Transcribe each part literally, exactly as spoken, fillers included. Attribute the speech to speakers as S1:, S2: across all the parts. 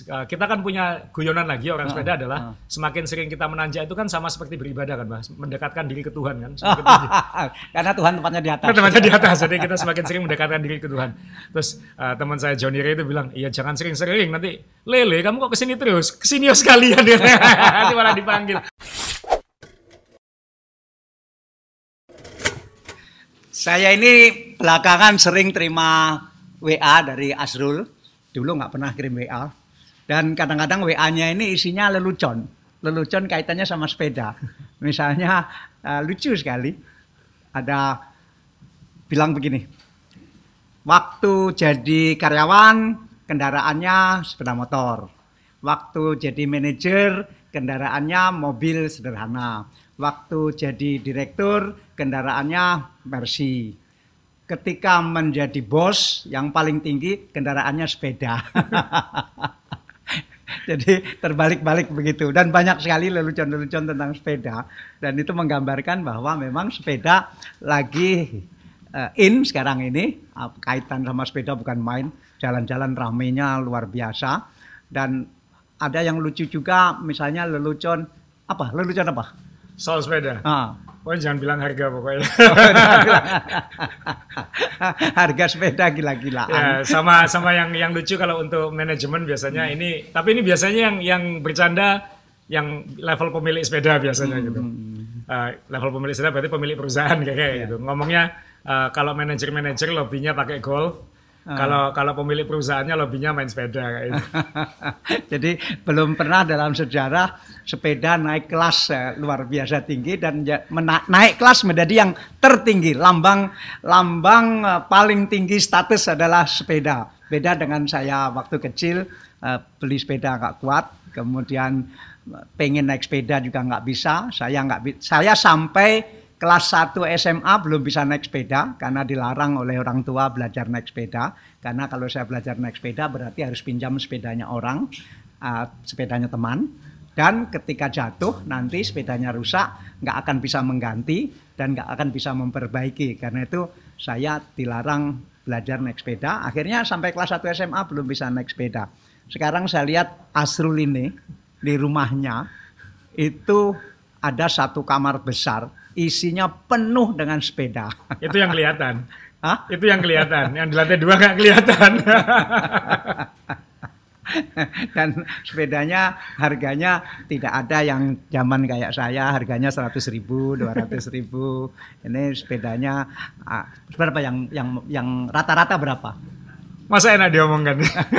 S1: uh, kita kan punya guyonan lagi orang
S2: Uh,
S1: sepeda adalah
S2: uh.
S1: semakin sering kita menanjak itu kan sama seperti beribadah kan Mas, mendekatkan diri ke Tuhan kan.
S2: Karena Tuhan tempatnya di atas.
S1: Tempatnya di atas, jadi kita semakin sering mendekatkan diri ke Tuhan. Terus uh, teman saya Johnny Ray itu bilang, iya jangan sering-sering nanti lele kamu kok kesini terus, kesini ya sekalian ya. Nanti malah dipanggil.
S2: Saya ini belakangan sering terima W A dari Asrul. Dulu nggak pernah kirim W A. Dan kadang-kadang W A-nya ini isinya lelucon. Lelucon kaitannya sama sepeda. Misalnya uh, lucu sekali. Ada bilang begini. Waktu jadi karyawan, kendaraannya sepeda motor. Waktu jadi manajer, kendaraannya mobil sederhana. Waktu jadi direktur, kendaraannya Mercy. Ketika menjadi bos, yang paling tinggi kendaraannya sepeda. Jadi terbalik-balik begitu. Dan banyak sekali lelucon-lelucon tentang sepeda. Dan itu menggambarkan bahwa memang sepeda lagi uh, in sekarang ini. Kaitan sama sepeda bukan main. Jalan-jalan ramenya luar biasa. Dan ada yang lucu juga, misalnya lelucon, apa? Lelucon apa?
S1: Soal sepeda.
S2: Ah.
S1: Pokoknya jangan bilang harga pokoknya.
S2: Harga sepeda gila-gilaan.
S1: Ya, sama sama yang yang lucu kalau untuk manajemen biasanya hmm. ini, tapi ini biasanya yang yang bercanda yang level pemilik sepeda biasanya hmm. gitu. Uh, level pemilik sepeda berarti pemilik perusahaan kayak yeah. gitu. Ngomongnya uh, kalau manajer-manajer lobbynya pakai golf. Uh. Kalau kalau pemilik perusahaannya lobbynya main sepeda kayak gitu.
S2: Jadi belum pernah dalam sejarah sepeda naik kelas eh, luar biasa tinggi dan mena- naik kelas menjadi yang tertinggi. Lambang lambang eh, paling tinggi status adalah sepeda. Beda dengan saya waktu kecil eh, beli sepeda nggak kuat, kemudian pengen naik sepeda juga nggak bisa. Saya nggak bi- saya sampai kelas satu S M A belum bisa naik sepeda karena dilarang oleh orang tua belajar naik sepeda. Karena kalau saya belajar naik sepeda berarti harus pinjam sepedanya orang, uh, sepedanya teman. Dan ketika jatuh nanti sepedanya rusak, nggak akan bisa mengganti dan nggak akan bisa memperbaiki. Karena itu saya dilarang belajar naik sepeda. Akhirnya sampai kelas satu S M A belum bisa naik sepeda. Sekarang saya lihat Asrul ini di rumahnya itu ada satu kamar besar. Isinya penuh dengan sepeda.
S1: Itu yang kelihatan.
S2: Hah?
S1: Itu yang kelihatan. Yang di lantai dua nggak kelihatan.
S2: Dan sepedanya harganya tidak ada yang zaman kayak saya. Harganya seratus ribu, dua ratus ribu. Ini sepedanya ah, berapa yang yang yang rata-rata berapa?
S1: Masa enak diomongkan?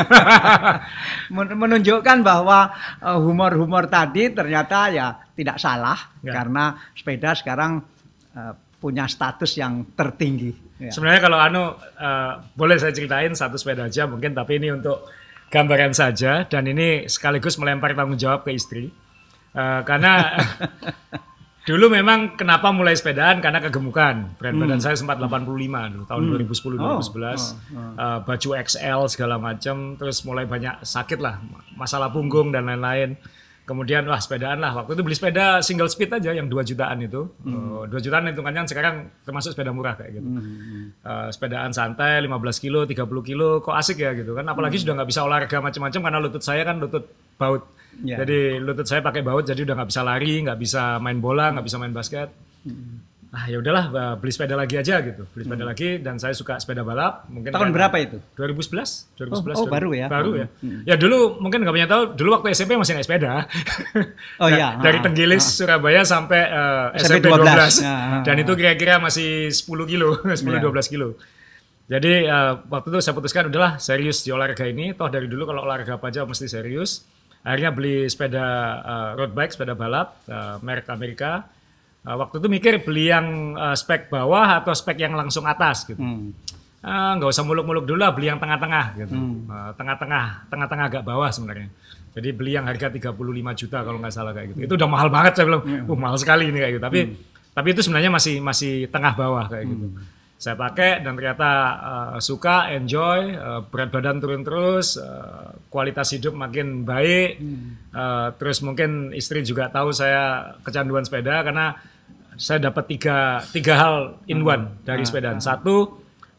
S2: Menunjukkan bahwa uh, humor-humor tadi ternyata ya tidak salah. Ya. Karena sepeda sekarang uh, punya status yang tertinggi. Ya.
S1: Sebenarnya kalau anu uh, boleh saya ceritain satu sepeda aja mungkin, tapi ini untuk gambaran saja dan ini sekaligus melempar tanggung jawab ke istri. Uh, karena dulu memang kenapa mulai sepedaan karena kegemukan. Berat badan hmm. saya sempat delapan puluh lima dulu tahun hmm. dua ribu sepuluh dua ribu sebelas. Oh, oh, oh. Uh, baju X L segala macam, terus mulai banyak sakit lah, masalah punggung dan lain-lain. Kemudian wah sepedaan lah. Waktu itu beli sepeda single speed aja yang dua jutaan itu. Hmm. Uh, dua jutaan hitungannya sekarang termasuk sepeda murah kayak gitu. Hmm. Uh, sepedaan santai lima belas kilo, tiga puluh kilo kok asik ya gitu kan. Apalagi hmm. sudah nggak bisa olahraga macam-macam karena lutut saya kan lutut baut. Yeah. Jadi lutut saya pakai baut, jadi udah nggak bisa lari, nggak bisa main bola, nggak bisa main basket. Hmm. Ah ya udahlah, beli sepeda lagi aja gitu, beli sepeda hmm. lagi dan saya suka sepeda balap. Mungkin
S2: tahun berapa itu?
S1: dua ribu sebelas, dua ribu sebelas.
S2: Oh, oh baru ya?
S1: Baru ya.
S2: Hmm.
S1: Ya dulu mungkin nggak punya tahu, dulu waktu S M P masih naik sepeda.
S2: Oh iya.
S1: Dari Tenggilis, ah. Surabaya sampai uh, S M P dua belas. Ah. Dan itu kira-kira masih sepuluh kilo, sepuluh dua belas kilo. Jadi uh, waktu itu saya putuskan udahlah serius di olahraga ini. Toh dari dulu kalau olahraga apa aja mesti serius. Akhirnya beli sepeda uh, road bike, sepeda balap, uh, merek Amerika. Uh, waktu itu mikir beli yang uh, spek bawah atau spek yang langsung atas gitu. Hmm. Uh, nggak usah muluk-muluk dulu lah, beli yang tengah-tengah gitu. Hmm. Uh, tengah-tengah, tengah-tengah agak bawah sebenarnya. Jadi beli yang harga tiga puluh lima juta kalau nggak salah kayak gitu. Hmm. Itu udah mahal banget saya bilang, uh, mahal sekali ini kayak gitu. Tapi hmm. tapi itu sebenarnya masih masih tengah bawah kayak hmm. gitu. Saya pakai dan ternyata uh, suka, enjoy, uh, berat badan turun terus, uh, kualitas hidup makin baik, hmm. uh, terus mungkin istri juga tahu saya kecanduan sepeda karena saya dapat tiga, tiga hal in one hmm. dari sepedaan. Satu,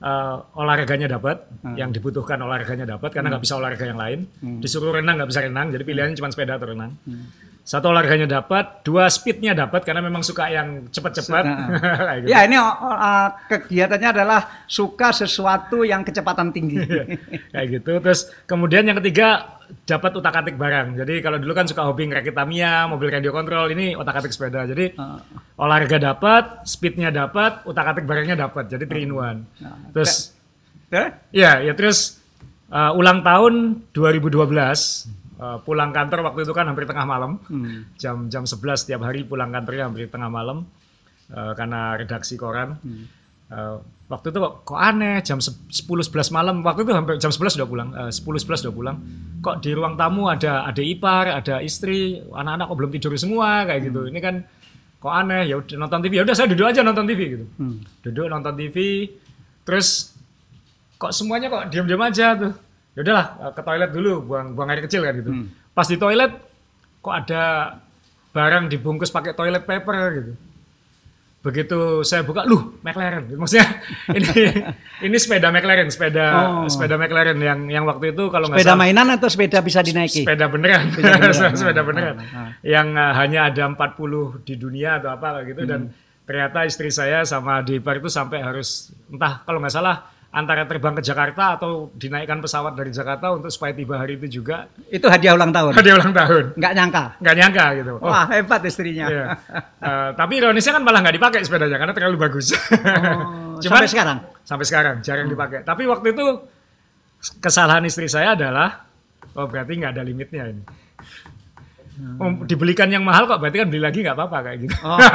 S1: uh, olahraganya dapat,
S2: Hmm.
S1: yang dibutuhkan olahraganya dapat karena nggak bisa olahraga yang lain.
S2: Hmm.
S1: Disuruh renang nggak bisa renang, jadi pilihannya cuma sepeda atau renang.
S2: Hmm.
S1: Satu olahraganya dapat, dua speednya dapat karena memang suka yang cepat-cepat.
S2: Nah.
S1: Kayak gitu.
S2: Ya ini uh, kegiatannya adalah suka sesuatu yang kecepatan tinggi.
S1: Kayak gitu. Terus kemudian yang ketiga dapat utak-atik barang. Jadi kalau dulu kan suka hobi ngerakit Tamiya, mobil radio kontrol, ini utak-atik sepeda. Jadi
S2: Uh.
S1: olahraga dapat, speednya dapat, utak-atik barangnya dapat. Jadi three in one.
S2: Nah,
S1: Terus
S2: Tuh?
S1: ya, ya terus uh, ulang tahun dua ribu dua belas uh, pulang kantor waktu itu kan hampir tengah malam.
S2: Hmm.
S1: Jam jam sebelas setiap hari pulang kantornya hampir tengah malam uh, karena redaksi koran.
S2: Hmm.
S1: Uh, waktu itu kok, kok aneh jam sepuluh sebelas malam, waktu itu hampir jam sebelas udah pulang, uh, sepuluh sebelas udah pulang. Kok di ruang tamu ada adik ipar, ada istri, anak-anak kok belum tidur semua kayak gitu. Ini kan kok aneh, ya udah nonton T V. Ya udah saya duduk aja nonton T V gitu.
S2: Hmm.
S1: Duduk nonton T V. Terus kok semuanya kok diam-diam aja tuh. Ya udahlah, ke toilet dulu, buang buang air kecil kan gitu.
S2: Hmm.
S1: Pas di toilet kok ada barang dibungkus pakai toilet paper gitu. Begitu saya buka, luh, McLaren. Maksudnya ini ini sepeda McLaren, sepeda
S2: Oh.
S1: sepeda McLaren yang yang waktu itu kalau nggak
S2: Sepeda
S1: salah
S2: mainan atau sepeda bisa dinaiki?
S1: sepeda beneran,
S2: Sepeda beneran.
S1: sepeda
S2: Ah,
S1: beneran,
S2: ah, ah.
S1: yang uh, hanya ada empat puluh di dunia atau apa kayak gitu.
S2: Hmm.
S1: Dan ternyata istri saya sama adik ipar itu sampai harus entah kalau nggak salah antara terbang ke Jakarta atau dinaikkan pesawat dari Jakarta untuk supaya tiba hari itu juga
S2: Itu hadiah ulang tahun?
S1: dia ulang tahun.
S2: Nggak nyangka?
S1: Nggak nyangka gitu. Oh,
S2: Wah, hebat istrinya.
S1: iya. Uh, tapi ironisnya kan malah nggak dipakai sepedanya karena terlalu bagus.
S2: Oh,
S1: Cuman-
S2: sampai sekarang?
S1: Sampai sekarang jarang dipakai. Tapi waktu itu kesalahan istri saya adalah, oh berarti nggak ada limitnya ini. Oh, dibelikan yang mahal kok, berarti kan beli lagi nggak apa-apa kayak gitu.
S2: Oh.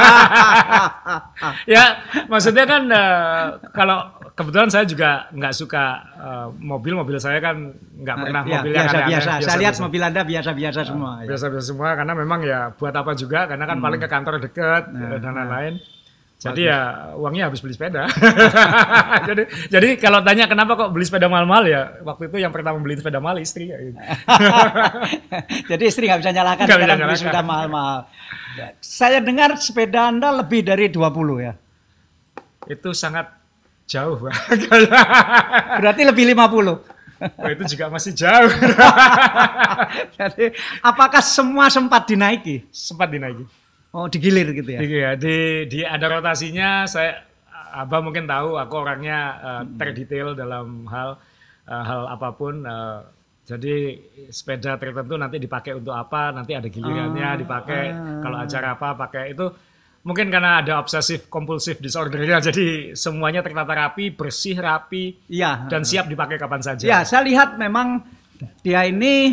S1: Ya, maksudnya kan eh, kalau kebetulan saya juga nggak suka eh, mobil, mobil saya kan nggak pernah
S2: Ya,
S1: mobil yang aneh-aneh,
S2: biasa-biasa. Saya lihat
S1: biasa-biasa.
S2: mobil Anda biasa-biasa semua. ya.
S1: Biasa-biasa semua karena memang ya buat apa juga, karena kan paling ke kantor dekat
S2: Nah,
S1: dan
S2: nah.
S1: lain-lain. Jadi ya uangnya habis beli sepeda. jadi jadi kalau tanya kenapa kok beli sepeda mahal-mahal, ya waktu itu yang pertama beli sepeda mahal istri. Ya, gitu.
S2: Jadi istri nggak bisa nyalakan
S1: Nggak bisa
S2: sekarang beli
S1: nyalakan.
S2: sepeda mahal-mahal. Saya dengar sepeda Anda lebih dari dua puluh ya.
S1: Itu sangat jauh. Pak.
S2: Berarti lebih lima puluh.
S1: Oh, itu juga masih jauh.
S2: Jadi apakah semua sempat dinaiki?
S1: Sempat dinaiki.
S2: Oh, digilir gitu ya.
S1: Di, ya, di, di ada rotasinya, saya Abah mungkin tahu aku orangnya uh, terdetail dalam hal uh, hal apapun. Uh, jadi sepeda tertentu nanti dipakai untuk apa, nanti ada gilirannya
S2: Ah,
S1: dipakai.
S2: ah.
S1: Kalau acara apa pakai itu. Mungkin karena ada obsesif kompulsif disordernya, jadi semuanya tertata rapi, bersih, rapi,
S2: Iya.
S1: dan siap dipakai kapan saja.
S2: Ya, saya lihat memang dia ini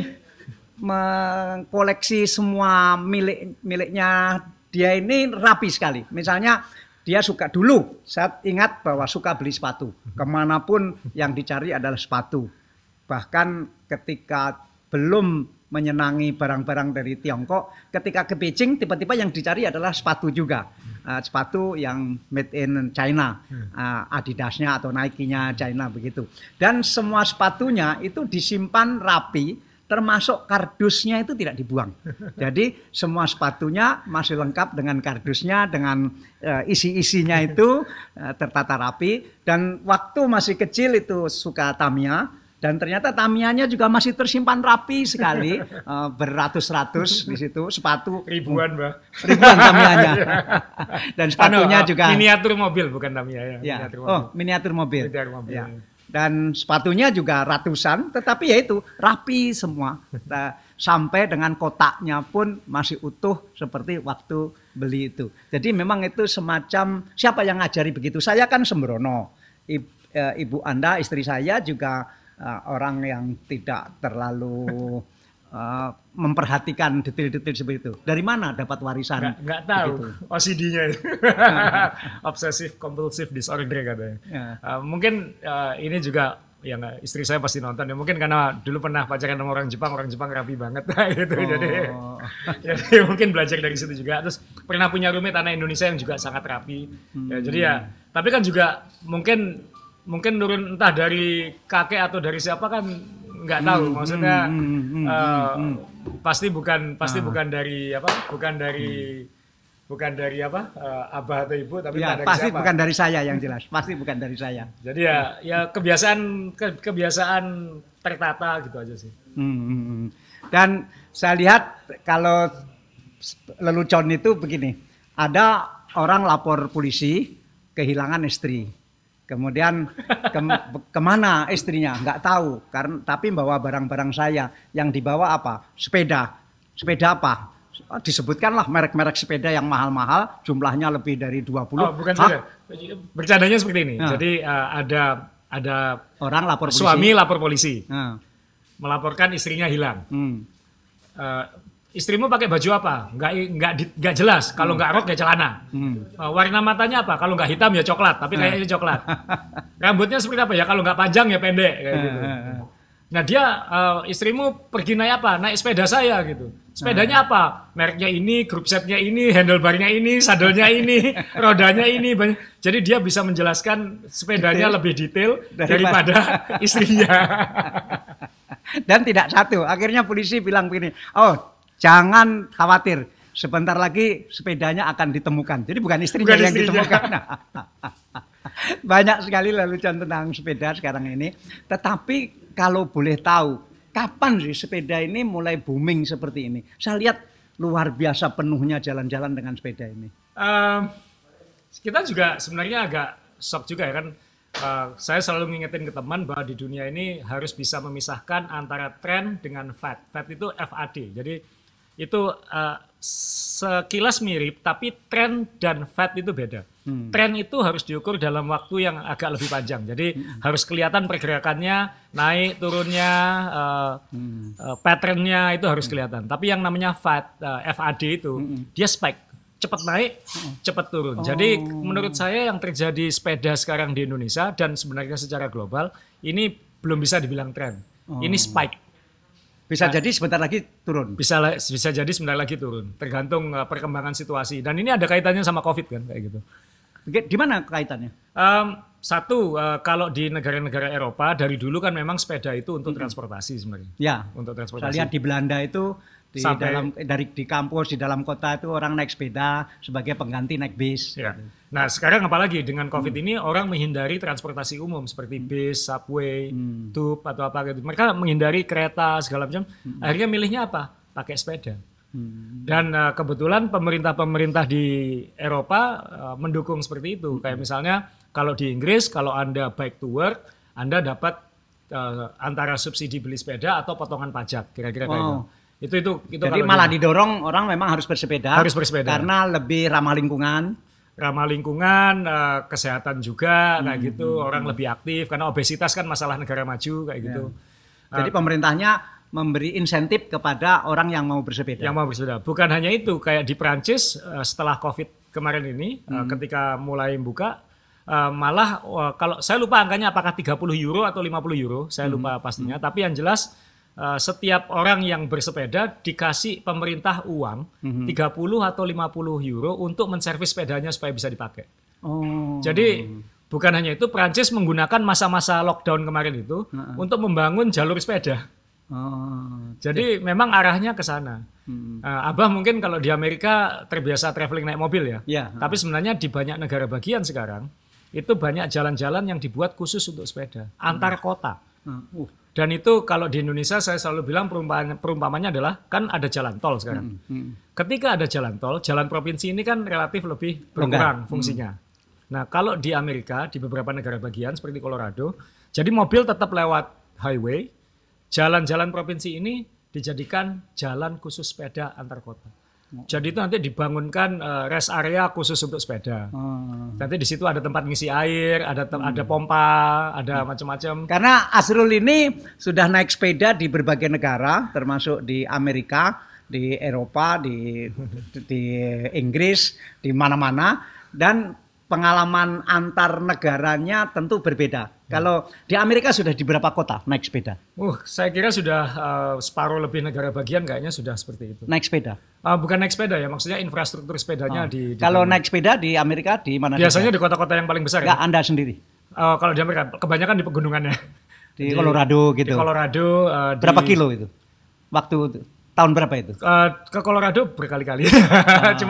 S2: mengkoleksi semua milik miliknya dia ini rapi sekali. Misalnya dia suka dulu, saya ingat bahwa suka beli sepatu. Kemanapun yang dicari adalah sepatu. Bahkan ketika belum menyenangi barang-barang dari Tiongkok, ketika ke Beijing tiba-tiba yang dicari adalah sepatu juga. Uh, sepatu yang made in China, uh, Adidasnya atau Nike-nya China begitu. Dan semua sepatunya itu disimpan rapi, termasuk kardusnya itu tidak dibuang. Jadi semua sepatunya masih lengkap dengan kardusnya, dengan uh, isi-isinya itu uh, tertata rapi. Dan waktu masih kecil itu suka Tamiya. Dan ternyata Tamiyanya juga masih tersimpan rapi sekali, uh, beratus-ratus di situ sepatu
S1: Ribuan, Mbak.
S2: ribuan Tamiyanya. Dan sepatunya
S1: Anu,
S2: juga
S1: miniatur mobil, bukan Tamiya ya.
S2: ya.
S1: Miniatur mobil.
S2: Oh, miniatur mobil.
S1: Miniatur mobil.
S2: Ya. Dan sepatunya juga ratusan, tetapi ya itu rapi semua. Nah, sampai dengan kotaknya pun masih utuh seperti waktu beli itu. Jadi memang itu semacam siapa yang ngajari begitu? Saya kan sembrono. Ibu, ibu Anda, istri saya juga Uh, orang yang tidak terlalu uh, memperhatikan detail-detail seperti itu. Dari mana dapat warisan?
S1: Nggak, nggak tahu
S2: begitu?
S1: O C D-nya itu. Obsessive compulsive disorder katanya.
S2: Ya.
S1: Uh, mungkin uh, ini juga yang istri saya pasti nonton ya, mungkin karena dulu pernah pacaran sama orang Jepang, orang Jepang rapi banget gitu.
S2: Oh.
S1: Jadi jadi mungkin belajar dari situ juga. Terus pernah punya roommate anak Indonesia yang juga sangat rapi.
S2: Hmm.
S1: Ya, jadi ya, tapi kan juga mungkin mungkin turun entah dari kakek atau dari siapa kan nggak tahu.
S2: Hmm,
S1: Maksudnya
S2: hmm, hmm, hmm,
S1: uh,
S2: hmm.
S1: pasti bukan pasti
S2: Ah.
S1: bukan dari apa? Bukan dari bukan dari apa uh, abah atau ibu, tapi
S2: Ya,
S1: dari
S2: pasti
S1: siapa?
S2: bukan dari saya yang jelas. Pasti bukan dari saya.
S1: Jadi ya, ya kebiasaan ke, kebiasaan tertata gitu aja sih.
S2: Hmm, hmm, hmm. Dan saya lihat kalau lelucon itu begini, ada orang lapor polisi kehilangan istri. Kemudian ke, kemana istrinya? Nggak tahu, karena tapi bawa barang-barang saya. Yang dibawa apa? Sepeda. Sepeda apa? Disebutkanlah merek-merek sepeda yang mahal-mahal, jumlahnya lebih dari dua puluh.
S1: Oh, bukan sepeda. Bercandanya seperti ini.
S2: Nah.
S1: Jadi uh, ada ada
S2: orang lapor polisi.
S1: Suami lapor polisi.
S2: Nah.
S1: Melaporkan istrinya hilang.
S2: Hmm.
S1: Uh, istrimu pakai baju apa? Nggak nggak nggak jelas. Kalau nggak rok ya celana. Hmm. Uh, warna matanya apa? Kalau nggak hitam ya coklat, tapi kayaknya coklat. Rambutnya seperti apa ya? Kalau nggak panjang ya pendek kayak gitu. Nah dia uh, istrimu pergi naik apa? Naik sepeda saya gitu. Sepedanya apa? Mereknya ini, grup setnya ini, handlebarnya ini, sadelnya ini, rodanya ini. Jadi dia bisa menjelaskan sepedanya detail. Lebih detail daripada, daripada istrinya.
S2: Dan tidak satu. Akhirnya polisi bilang begini, oh jangan khawatir, sebentar lagi sepedanya akan ditemukan. Jadi bukan istrinya bukan yang istrinya. Ditemukan. Banyak sekali lelucon tentang sepeda sekarang ini. Tetapi kalau boleh tahu, kapan sih sepeda ini mulai booming seperti ini? Saya lihat luar biasa penuhnya jalan-jalan dengan sepeda ini.
S1: Um, kita juga sebenarnya agak shock juga ya kan. Uh, saya selalu ngingetin ke teman bahwa di dunia ini harus bisa memisahkan antara tren dengan fad. Fad itu F A D. Jadi itu uh, sekilas mirip, tapi tren dan fad itu beda. Hmm. Tren itu harus diukur dalam waktu yang agak lebih panjang. Jadi hmm. harus kelihatan pergerakannya, naik turunnya, uh, hmm. uh, patternnya itu harus kelihatan. Hmm. Tapi yang namanya fad, uh, F A D itu, hmm. dia spike. Cepat naik, cepat turun. Oh. Jadi menurut saya yang terjadi sepeda sekarang di Indonesia dan sebenarnya secara global, ini belum bisa dibilang tren. Oh. Ini spike.
S2: Bisa nah, jadi sebentar lagi turun.
S1: Bisa bisa jadi sebentar lagi turun, tergantung uh, perkembangan situasi. Dan ini ada kaitannya sama COVID kan, kayak gitu.
S2: Di mana kaitannya?
S1: Um, satu, uh, kalau di negara-negara Eropa dari dulu kan memang sepeda itu untuk mm-hmm. transportasi sebenarnya.
S2: Ya.
S1: Untuk transportasi.
S2: Saya lihat di Belanda itu di Sampai, dalam dari di kampus di dalam kota itu orang naik sepeda sebagai pengganti naik bis.
S1: Ya. Nah sekarang apalagi dengan COVID hmm. ini orang menghindari transportasi umum seperti bis, subway, hmm. tube atau apa gitu. Mereka menghindari kereta segala macam. Hmm. Akhirnya milihnya apa? Pakai sepeda. Hmm. Dan uh, kebetulan pemerintah-pemerintah di Eropa uh, mendukung seperti itu. Hmm. Kayak misalnya kalau di Inggris kalau Anda bike to work, Anda dapat uh, antara subsidi beli sepeda atau potongan pajak kira-kira kayak gitu. Itu itu itu
S2: Jadi malah di... didorong orang memang harus bersepeda.
S1: Harus bersepeda.
S2: Karena lebih ramah lingkungan.
S1: Ramah lingkungan, uh, kesehatan juga hmm. kayak gitu. Orang hmm. lebih aktif karena obesitas kan masalah negara maju kayak gitu.
S2: Ya. Jadi uh, pemerintahnya memberi insentif kepada orang yang mau bersepeda.
S1: Yang mau bersepeda. Bukan hanya itu, kayak di Prancis uh, setelah COVID kemarin ini hmm. uh, ketika mulai buka uh, malah uh, kalau saya lupa angkanya apakah tiga puluh euro atau lima puluh euro, saya lupa hmm. pastinya, hmm. tapi yang jelas Uh, setiap orang yang bersepeda dikasih pemerintah uang mm-hmm. tiga puluh atau lima puluh euro untuk menservis sepedanya supaya bisa dipakai. Oh. Jadi bukan hanya itu, Prancis menggunakan masa-masa lockdown kemarin itu uh-uh. untuk membangun jalur sepeda. Oh. Jadi yeah. memang arahnya ke sana. Hmm. Uh, Abah mungkin kalau di Amerika terbiasa traveling naik mobil ya. Yeah. Tapi sebenarnya di banyak negara bagian sekarang itu banyak jalan-jalan yang dibuat khusus untuk sepeda antar kota. Uh. Dan itu kalau di Indonesia saya selalu bilang perumpamannya, perumpamannya adalah kan ada jalan tol sekarang. Hmm, hmm. Ketika ada jalan tol, jalan provinsi ini kan relatif lebih berkurang fungsinya. Hmm. Nah kalau di Amerika, di beberapa negara bagian seperti Colorado, jadi mobil tetap lewat highway, jalan-jalan provinsi ini dijadikan jalan khusus sepeda antar kota. Jadi itu nanti dibangunkan uh, rest area khusus untuk sepeda. Hmm. Nanti di situ ada tempat ngisi air, ada tem- hmm. ada pompa, ada hmm. macam-macam.
S2: Karena Asrul ini sudah naik sepeda di berbagai negara, termasuk di Amerika, di Eropa, di di Inggris, di mana-mana, dan pengalaman antar negaranya tentu berbeda. Hmm. Kalau di Amerika sudah di berapa kota naik sepeda?
S1: Uh, saya kira sudah uh, separuh lebih negara bagian kayaknya sudah seperti itu.
S2: Naik sepeda?
S1: Uh, bukan naik sepeda ya, maksudnya infrastruktur sepedanya oh. di, di.
S2: Kalau di naik sepeda di Amerika di mana?
S1: Biasanya saja? Di kota-kota yang paling besar.
S2: Nggak,
S1: ya?
S2: Anda sendiri?
S1: Uh, kalau di Amerika, kebanyakan di pegunungannya.
S2: Di, di Colorado gitu.
S1: Di Colorado. Uh,
S2: berapa
S1: di,
S2: kilo itu? Waktu tahun berapa itu?
S1: Uh, ke Colorado berkali-kali. Ah. Cuman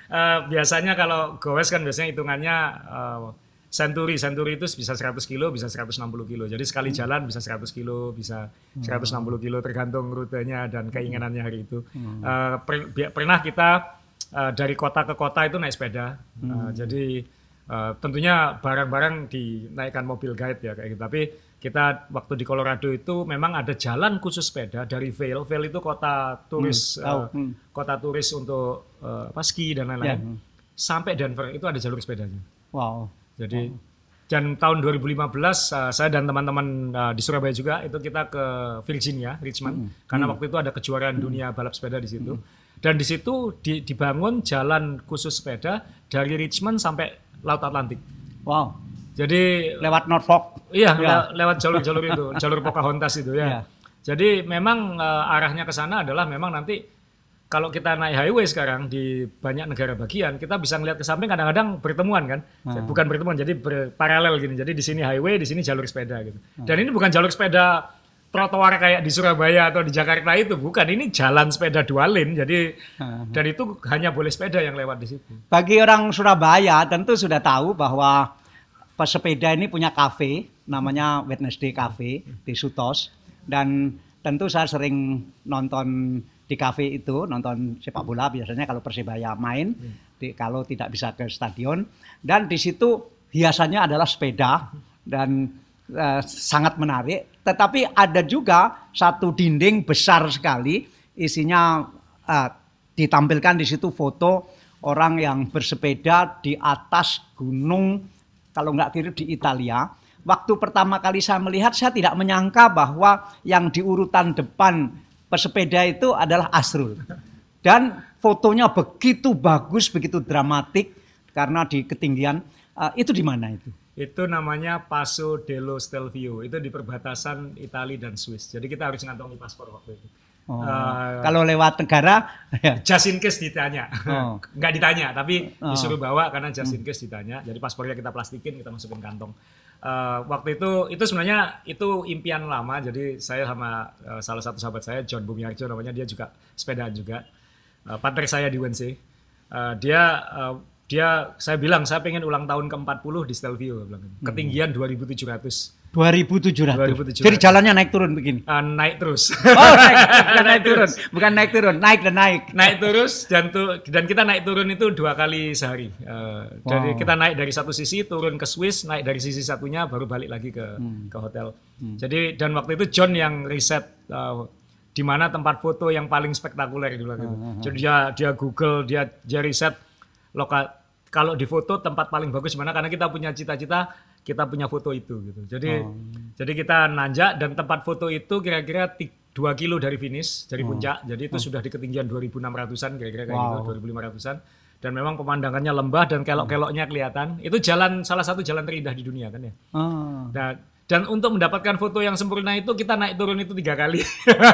S1: uh, biasanya kalau goes kan biasanya hitungannya uh, Century, Century itu bisa seratus kilo, bisa seratus enam puluh kilo. Jadi sekali jalan bisa seratus kilo, bisa seratus enam puluh kilo tergantung rutenya dan keinginannya hari itu. Hmm. Uh, per, pernah kita uh, dari kota ke kota itu naik sepeda. Uh, hmm. Jadi uh, tentunya barang-barang dinaikkan mobil guide ya kayak gitu. Tapi kita waktu di Colorado itu memang ada jalan khusus sepeda dari Vail. Vail itu kota turis, hmm. Oh. uh, hmm. kota turis untuk uh, apa, ski dan lain-lain. Yeah. Hmm. Sampai Denver itu ada jalur sepedanya.
S2: Wow.
S1: Jadi oh. dan tahun dua ribu lima belas uh, saya dan teman-teman uh, di Surabaya juga itu kita ke Virginia, Richmond, hmm. karena hmm. waktu itu ada kejuaraan hmm. dunia balap sepeda di situ. Hmm. Dan di situ di, dibangun jalan khusus sepeda dari Richmond sampai Laut Atlantik.
S2: Wow.
S1: Jadi
S2: lewat Norfolk.
S1: Iya, ya. lewat jalur-jalur itu, jalur Pocahontas itu ya. Ya. Jadi memang uh, arahnya ke sana adalah memang nanti kalau kita naik highway sekarang di banyak negara bagian, kita bisa ngeliat ke samping kadang-kadang bertemuan kan, hmm. bukan bertemuan, jadi paralel gini. Jadi di sini highway, di sini jalur sepeda gitu. Hmm. Dan ini bukan jalur sepeda trotoar kayak di Surabaya atau di Jakarta itu, bukan. Ini jalan sepeda dua lane, jadi hmm. dan itu hanya boleh sepeda yang lewat di situ.
S2: Bagi orang Surabaya tentu sudah tahu bahwa pesepeda ini punya kafe, namanya Wednesday Cafe di Sutos, dan tentu saya sering nonton di kafe itu, nonton sepak bola biasanya kalau Persebaya main, hmm. di, kalau tidak bisa ke stadion. Dan di situ hiasannya adalah sepeda dan uh, sangat menarik. Tetapi ada juga satu dinding besar sekali, isinya uh, ditampilkan di situ foto orang yang bersepeda di atas gunung, kalau nggak kiri di Italia. Waktu pertama kali saya melihat, saya tidak menyangka bahwa yang di urutan depan pesepeda itu adalah Asrul. Dan fotonya begitu bagus, begitu dramatik karena di ketinggian. Uh, itu di mana itu?
S1: Itu namanya Passo dello Stelvio. Itu di perbatasan Italia dan Swiss. Jadi kita harus ngantongi paspor waktu itu.
S2: Oh. Uh, kalau lewat negara,
S1: just in case ditanya. Oh. Nggak ditanya, tapi
S2: oh.
S1: disuruh bawa karena just in case ditanya. Jadi paspornya kita plastikin, kita masukin kantong. Uh, waktu itu itu sebenarnya itu impian lama. Jadi saya sama uh, salah satu sahabat saya John Bumiarjo namanya, dia juga sepedaan juga, uh, partner saya di U N C. Uh, dia uh, dia saya bilang saya pengen ulang tahun ke empat puluh di Stelvio, bilang. Ketinggian dua ribu tujuh ratus.
S2: dua ribu tujuh ratus. Jadi jalannya naik turun begini.
S1: Uh, naik terus.
S2: Oh, naik, bukan naik turun, bukan naik turun, naik dan naik.
S1: Naik terus dan tu, dan kita naik turun itu dua kali sehari. Uh, wow. Jadi kita naik dari satu sisi, turun ke Swiss, naik dari sisi satunya, baru balik lagi ke hmm. ke hotel. Hmm. Jadi dan waktu itu John yang riset uh, di mana tempat foto yang paling spektakuler gitu. Hmm. Jadi dia dia Google, dia dia riset lokal. Kalau di foto tempat paling bagus mana, karena kita punya cita-cita kita punya foto itu gitu. Jadi oh. jadi kita nanjak dan tempat foto itu kira-kira dua kilo dari finish, dari oh. puncak. Jadi itu oh. sudah di ketinggian dua ribu enam ratusan kira-kira kayak wow. gitu, dua ribu lima ratusan. Dan memang pemandangannya lembah dan kelok-keloknya kelihatan. Itu jalan salah satu jalan terindah di dunia kan ya. Oh. Nah, dan untuk mendapatkan foto yang sempurna itu kita naik turun itu tiga kali.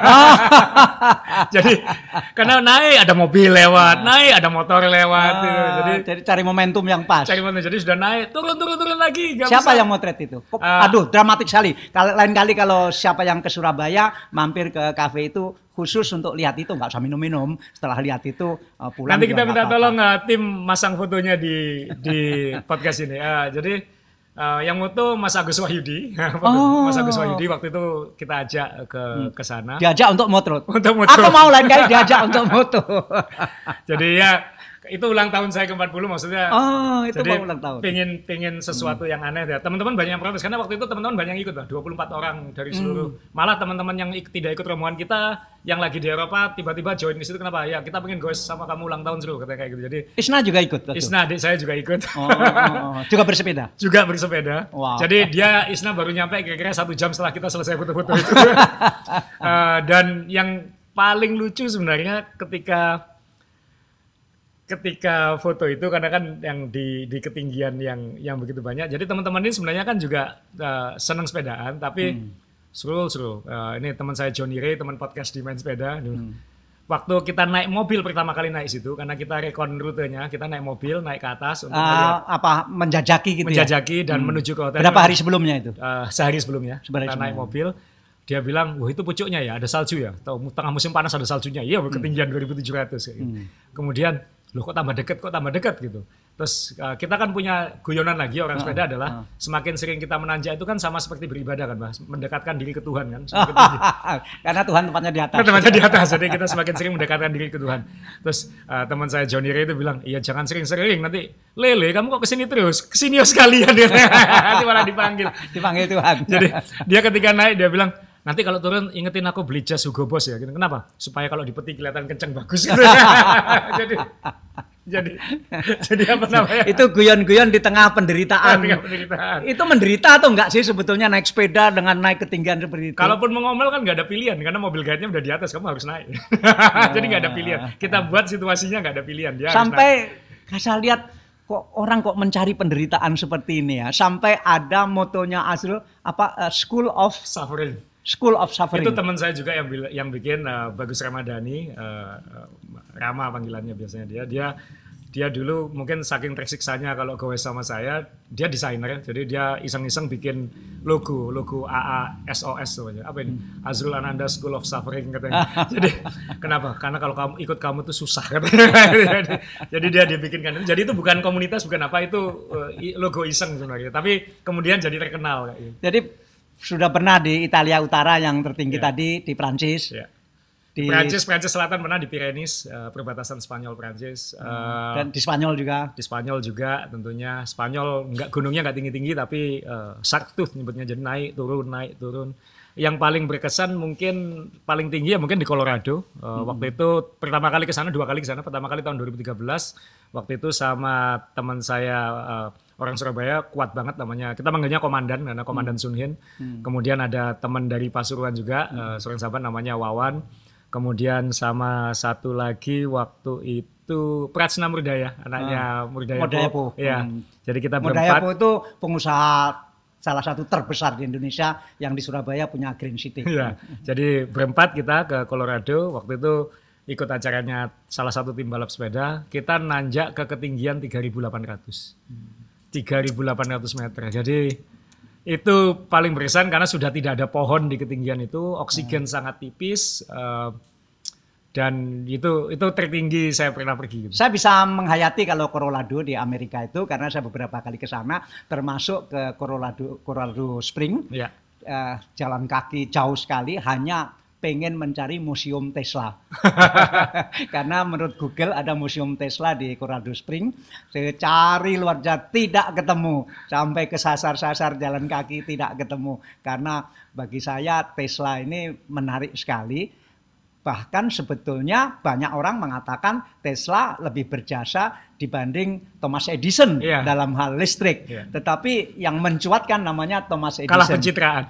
S1: Jadi karena naik ada mobil lewat, naik ada motor lewat. Ah, gitu. Jadi,
S2: jadi cari momentum yang pas.
S1: Cari momentum. Jadi sudah naik turun turun turun lagi. Gak
S2: siapa
S1: bisa.
S2: Yang motret itu? Kok, uh, aduh, dramatik sekali. Kalau lain kali kalau siapa yang ke Surabaya mampir ke kafe itu khusus untuk lihat itu, nggak usah minum-minum. Setelah lihat itu uh, pulang.
S1: Nanti kita minta tolong uh, tim masang fotonya di di podcast ini. Uh, jadi Uh, yang moto Mas Agus Wahyudi, oh. Mas Agus Wahyudi waktu itu kita ajak ke hmm. ke sana.
S2: Diajak untuk moto.
S1: Untuk moto.
S2: Aku mau lain kali diajak untuk moto.
S1: Jadi ya itu ulang tahun saya ke empat puluh maksudnya.
S2: Oh, itu
S1: jadi
S2: mau ulang tahun.
S1: Pengen pengen sesuatu hmm. yang aneh ya. Teman-teman banyak yang protes karena waktu itu teman-teman banyak yang ikut lah, dua puluh empat orang dari seluruh. Hmm. Malah teman-teman yang ik, tidak ikut rombongan kita yang lagi di Eropa tiba-tiba join di situ, kenapa? Ya kita pengen goes sama kamu ulang tahun seru katanya kayak gitu. Jadi
S2: Isna juga ikut. Betul.
S1: Isna adik saya juga ikut.
S2: Oh, oh, oh. Juga bersepeda.
S1: Juga bersepeda. Wow. Jadi dia Isna baru nyampe kira-kira satu jam setelah kita selesai foto-foto itu. uh, dan yang paling lucu sebenarnya ketika ketika foto itu, karena kan yang di di ketinggian yang yang begitu banyak. Jadi teman-teman ini sebenarnya kan juga uh, senang sepedaan, tapi hmm. seru-seru. Uh, ini teman saya Johnny Ray, teman podcast di Main Sepeda. Hmm. Waktu kita naik mobil pertama kali naik situ, karena kita rekon rutenya, kita naik mobil, naik ke atas untuk
S2: uh, apa menjajaki gitu
S1: menjajaki
S2: ya?
S1: dan
S2: hmm.
S1: menuju ke hotel.
S2: Berapa hari sebelumnya itu?
S1: Uh, sehari sebelumnya. Sebenarnya kita naik mobil. Dia bilang, wah itu pucuknya ya, ada salju ya. Tahu tengah musim panas ada saljunya. Iya, ketinggian hmm. dua ribu tujuh ratus. Kayak gitu. hmm. Kemudian loh kok tambah deket, kok tambah deket gitu. Terus uh, kita kan punya guyonan lagi orang sepeda adalah semakin sering kita menanjak itu kan sama seperti beribadah kan Mas, mendekatkan diri ke Tuhan kan.
S2: Karena Tuhan tempatnya di atas.
S1: Tempatnya di atas, jadi kita semakin sering mendekatkan diri ke Tuhan. Terus uh, teman saya Johnny Ray itu bilang, iya jangan sering-sering nanti lele kamu kok kesini terus, kesini sekalian dia. Nanti malah dipanggil.
S2: Dipanggil Tuhan.
S1: Jadi dia ketika naik dia bilang, nanti kalau turun ingetin aku beli jas Hugo Boss ya. Gitu. Kenapa? Supaya kalau di peti kelihatan kenceng bagus. Gitu. jadi jadi jadi apa namanya?
S2: Itu guyon-guyon di tengah penderitaan.
S1: Tengah penderitaan.
S2: Itu menderita atau enggak sih sebetulnya naik sepeda dengan naik ketinggian seperti itu?
S1: Kalaupun mau ngomel kan nggak ada pilihan karena mobil guide-nya udah di atas, kamu harus naik. Jadi nggak ada pilihan. Kita buat situasinya nggak ada pilihan. Dia
S2: sampai saya lihat kok orang kok mencari penderitaan seperti ini ya. Sampai ada motonya Azrul apa uh, School of
S1: Suffering.
S2: School of Suffering.
S1: Itu teman saya juga yang yang bikin uh, Bagus Ramadhani, uh, uh, Rama panggilannya biasanya dia. Dia dia dulu mungkin saking tersiksanya kalau gawe sama saya, dia desainer, jadi dia iseng-iseng bikin logo, logo A A S O S namanya. Apa ini? Azrul Ananda School of Suffering katanya. Jadi kenapa? Karena kalau kamu ikut kamu tuh susah katanya. jadi, jadi dia dibikinkan. Jadi itu bukan komunitas, bukan apa, itu uh, logo iseng sebenarnya. Tapi kemudian jadi terkenal kayak gitu.
S2: Jadi sudah pernah di Italia Utara yang tertinggi yeah. tadi, di Prancis.
S1: Yeah. Di Prancis, Prancis Selatan pernah di Pyrenees, uh, perbatasan Spanyol Prancis. Uh,
S2: Dan di Spanyol juga.
S1: Di Spanyol juga tentunya. Spanyol nggak, gunungnya nggak tinggi-tinggi tapi uh, sarktooth nyebutnya, jadi naik turun naik turun. Yang paling berkesan mungkin paling tinggi ya mungkin di Colorado. Uh, hmm. Waktu itu pertama kali ke sana, dua kali ke sana. Pertama kali tahun dua ribu tiga belas. Waktu itu sama teman saya uh, orang Surabaya, kuat banget namanya. Kita manggilnya komandan karena komandan hmm. Sunhin. Hmm. Kemudian ada teman dari Pasuruan juga, hmm. uh, seorang sahabat namanya Wawan. Kemudian sama satu lagi waktu itu Prachna Murdaya, anaknya hmm. Murdayapo. Ya. Hmm. Jadi kita berempat.
S2: Murdayapo itu pengusaha salah satu terbesar di Indonesia yang di Surabaya punya Green City.
S1: Ya. Jadi berempat kita ke Colorado. Waktu itu ikut acaranya salah satu tim balap sepeda. Kita nanjak ke ketinggian tiga ribu delapan ratus. tiga ribu delapan ratus meter. Jadi itu paling berkesan karena sudah tidak ada pohon di ketinggian itu, oksigen hmm. sangat tipis, uh, dan itu itu tertinggi saya pernah pergi. Gitu.
S2: Saya bisa menghayati kalau Colorado di Amerika itu karena saya beberapa kali ke sana, termasuk ke Colorado Colorado Spring, ya. uh, jalan kaki jauh sekali, hanya pengen mencari museum Tesla. Karena menurut Google ada museum Tesla di Colorado Spring. Saya cari luar biasa, tidak ketemu. Sampai ke sasar-sasar jalan kaki tidak ketemu. Karena bagi saya Tesla ini menarik sekali. Bahkan sebetulnya banyak orang mengatakan Tesla lebih berjasa dibanding Thomas Edison yeah. dalam hal listrik. Yeah. Tetapi yang mencuatkan namanya Thomas Edison.
S1: Kalah pencitraan.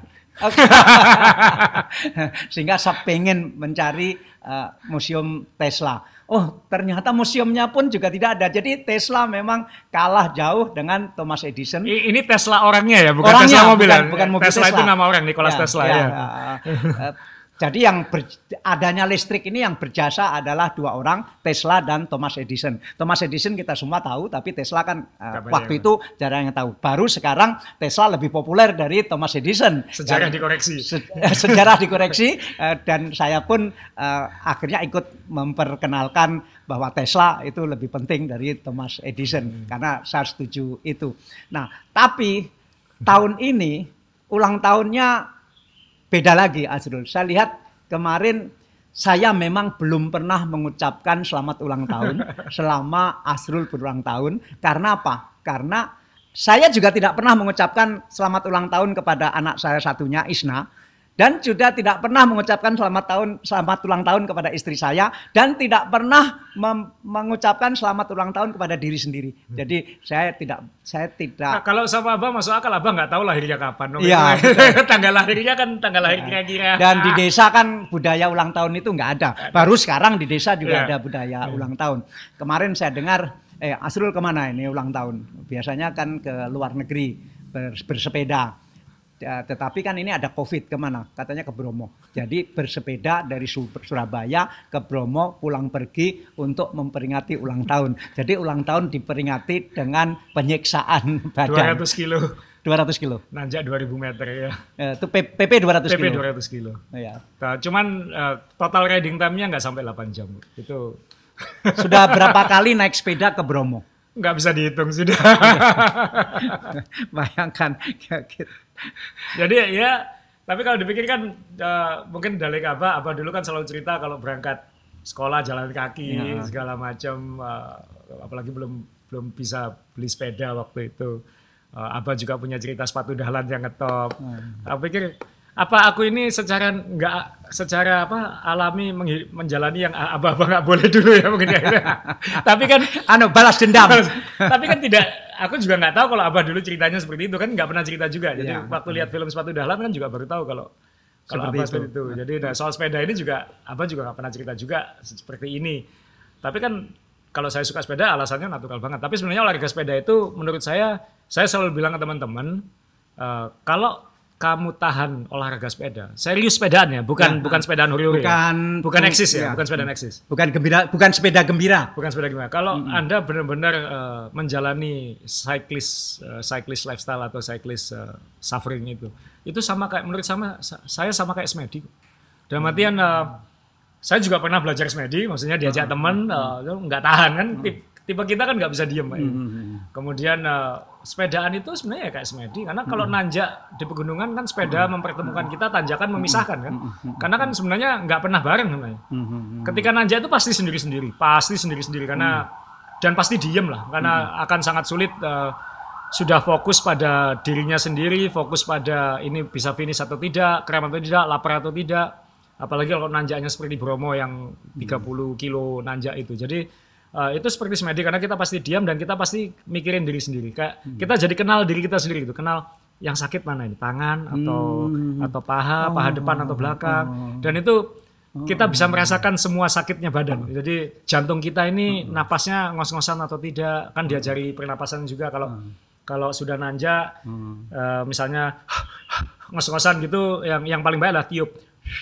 S2: Sehingga saya pengen mencari uh, museum Tesla. Oh, ternyata museumnya pun juga tidak ada. Jadi Tesla memang kalah jauh dengan Thomas Edison.
S1: Ini Tesla orangnya ya, bukan
S2: orangnya,
S1: Tesla mobil.
S2: Bukan, bukan mobil
S1: Tesla, Tesla itu nama orang, Nikola
S2: ya,
S1: Tesla
S2: ya.
S1: ya.
S2: Uh, Jadi yang ber, adanya listrik ini yang berjasa adalah dua orang, Tesla dan Thomas Edison. Thomas Edison kita semua tahu, tapi Tesla kan uh, waktu ya. itu jarang yang tahu. Baru sekarang Tesla lebih populer dari Thomas Edison.
S1: Sejarah dan, dikoreksi.
S2: Se, sejarah dikoreksi uh, dan saya pun uh, akhirnya ikut memperkenalkan bahwa Tesla itu lebih penting dari Thomas Edison. Hmm. Karena saya setuju itu. Nah, tapi tahun ini ulang tahunnya beda lagi Azrul. Saya lihat kemarin saya memang belum pernah mengucapkan selamat ulang tahun selama Azrul berulang tahun. Karena apa? Karena saya juga tidak pernah mengucapkan selamat ulang tahun kepada anak saya satunya, Isna. Dan juga tidak pernah mengucapkan selamat tahun, selamat ulang tahun kepada istri saya. Dan tidak pernah mengucapkan selamat ulang tahun kepada diri sendiri. Jadi saya tidak, saya tidak.
S1: Nah, kalau sama Abah masuk akal, Abah nggak tahu lahirnya kapan.
S2: Iya.
S1: Tanggal lahirnya kan tanggal lahir kira-kira.
S2: Dan di desa kan budaya ulang tahun itu nggak ada. Baru sekarang di desa juga ya. ada budaya ya. ulang tahun. Kemarin saya dengar, eh Azrul kemana ini ulang tahun? Biasanya kan ke luar negeri bersepeda. Ya, tetapi kan ini ada COVID, kemana? Katanya ke Bromo. Jadi bersepeda dari Surabaya ke Bromo, pulang pergi untuk memperingati ulang tahun. Jadi ulang tahun diperingati dengan penyiksaan badan.
S1: dua ratus kilo.
S2: dua ratus kilo.
S1: Nanjak dua ribu meter ya.
S2: Eh, itu P P dua ratus kilo.
S1: P P dua ratus kilo.
S2: Ya.
S1: Nah, cuman uh, total riding time-nya nggak sampai delapan jam. Itu
S2: Sudah berapa kali naik sepeda ke Bromo?
S1: Nggak bisa dihitung sudah.
S2: Bayangkan kayak gitu.
S1: Jadi ya, tapi kalau dipikirkan uh, mungkin dari Abah, Abah dulu kan selalu cerita kalau berangkat sekolah jalan kaki ya. Segala macam, uh, apalagi belum belum bisa beli sepeda waktu itu. Uh, Abah juga punya cerita sepatu dalan yang ngetop. Hmm. Aku pikir apa aku ini secara nggak secara apa alami menjalani yang abah-abah nggak boleh dulu ya mungkin ya. Tapi kan
S2: anu balas dendam.
S1: Tapi kan tidak, aku juga nggak tahu kalau abah dulu ceritanya seperti itu, kan nggak pernah cerita juga. Jadi ya. Waktu lihat film Sepatu Dahlan kan juga baru tahu kalau kalau abah seperti itu. Jadi nah, soal sepeda ini juga abah juga nggak pernah cerita juga seperti ini. Tapi kan kalau saya suka sepeda alasannya natural banget. Tapi sebenarnya olahraga sepeda itu menurut saya, saya selalu bilang ke teman-teman, uh, kalau kamu tahan olahraga sepeda, serius sepedaan ya, bukan ya, bukan sepedaan huri-huri, bukan ya. bukan eksis ya, ya, bukan sepedaan eksis,
S2: bukan gembira, bukan sepeda gembira,
S1: bukan sepeda gembira. Kalau mm-hmm. Anda benar-benar uh, menjalani cyclist uh, cyclist lifestyle atau cyclist uh, suffering itu, itu sama kayak menurut sama saya sama kayak semedi. Dalam artian uh, saya juga pernah belajar semedi, maksudnya diajak mm-hmm. teman, uh, nggak tahan kan. Mm-hmm. Tipe kita kan nggak bisa diem, mm-hmm. Kemudian uh, sepedaan itu sebenarnya ya kayak semedi, karena kalau mm-hmm. nanjak di pegunungan kan sepeda mm-hmm. mempertemukan kita, tanjakan memisahkan kan, mm-hmm. karena kan sebenarnya nggak pernah bareng sebenarnya. Mm-hmm. Ketika nanjak itu pasti sendiri-sendiri, pasti sendiri-sendiri karena mm-hmm. dan pasti diem lah, karena mm-hmm. akan sangat sulit uh, sudah fokus pada dirinya sendiri, fokus pada ini bisa finish atau tidak, kram atau tidak, lapar atau tidak, apalagi kalau nanjaknya seperti Bromo yang tiga puluh kilo nanjak itu, jadi Uh, itu seperti semedi karena kita pasti diam dan kita pasti mikirin diri sendiri. Kayak hmm. kita jadi kenal diri kita sendiri itu, kenal yang sakit mana ini, tangan atau hmm. atau paha, oh. paha depan atau belakang. Oh. Dan itu kita bisa merasakan semua sakitnya badan. Jadi jantung kita ini oh. napasnya ngos-ngosan atau tidak, kan diajari pernapasan juga kalau oh. kalau sudah nanjak oh. uh, misalnya ngos-ngosan gitu, yang yang paling baik adalah tiup.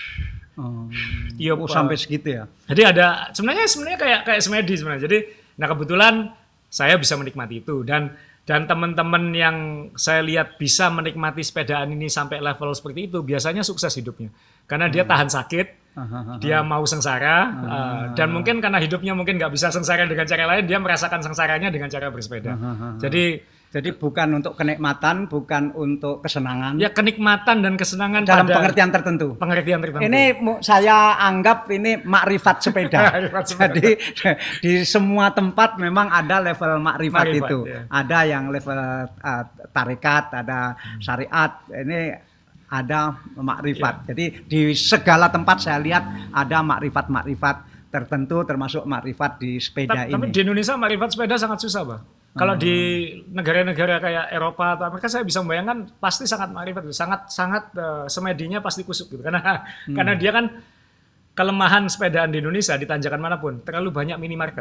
S2: Oh, tiup oh, sampai segitu ya.
S1: Jadi ada sebenarnya sebenarnya kayak kayak semedi sebenarnya. Jadi nah kebetulan saya bisa menikmati itu dan dan teman-teman yang saya lihat bisa menikmati sepedaan ini sampai level seperti itu biasanya sukses hidupnya. Karena dia tahan sakit, dia mau sengsara uh, dan mungkin karena hidupnya mungkin nggak bisa sengsara dengan cara lain, dia merasakan sengsaranya dengan cara bersepeda. Jadi
S2: Jadi bukan untuk kenikmatan, bukan untuk kesenangan.
S1: Ya kenikmatan dan kesenangan
S2: dalam
S1: pada
S2: pengertian tertentu.
S1: Pengertian tertentu.
S2: Ini saya anggap ini makrifat sepeda. Jadi di semua tempat memang ada level makrifat itu. Ya. Ada yang level uh, tarekat, ada syariat. Ini ada makrifat. Ya. Jadi di segala tempat saya lihat ada makrifat-makrifat tertentu, termasuk makrifat di sepeda
S1: Ta- ini. Tapi di Indonesia makrifat sepeda sangat susah, Pak. Kalau hmm. di negara-negara kayak Eropa atau Amerika saya bisa membayangkan pasti sangat makrifat, sangat sangat uh, semedinya pasti kusuk gitu karena hmm. karena dia kan kelemahan sepedaan di Indonesia di tanjakan manapun terlalu banyak minimarket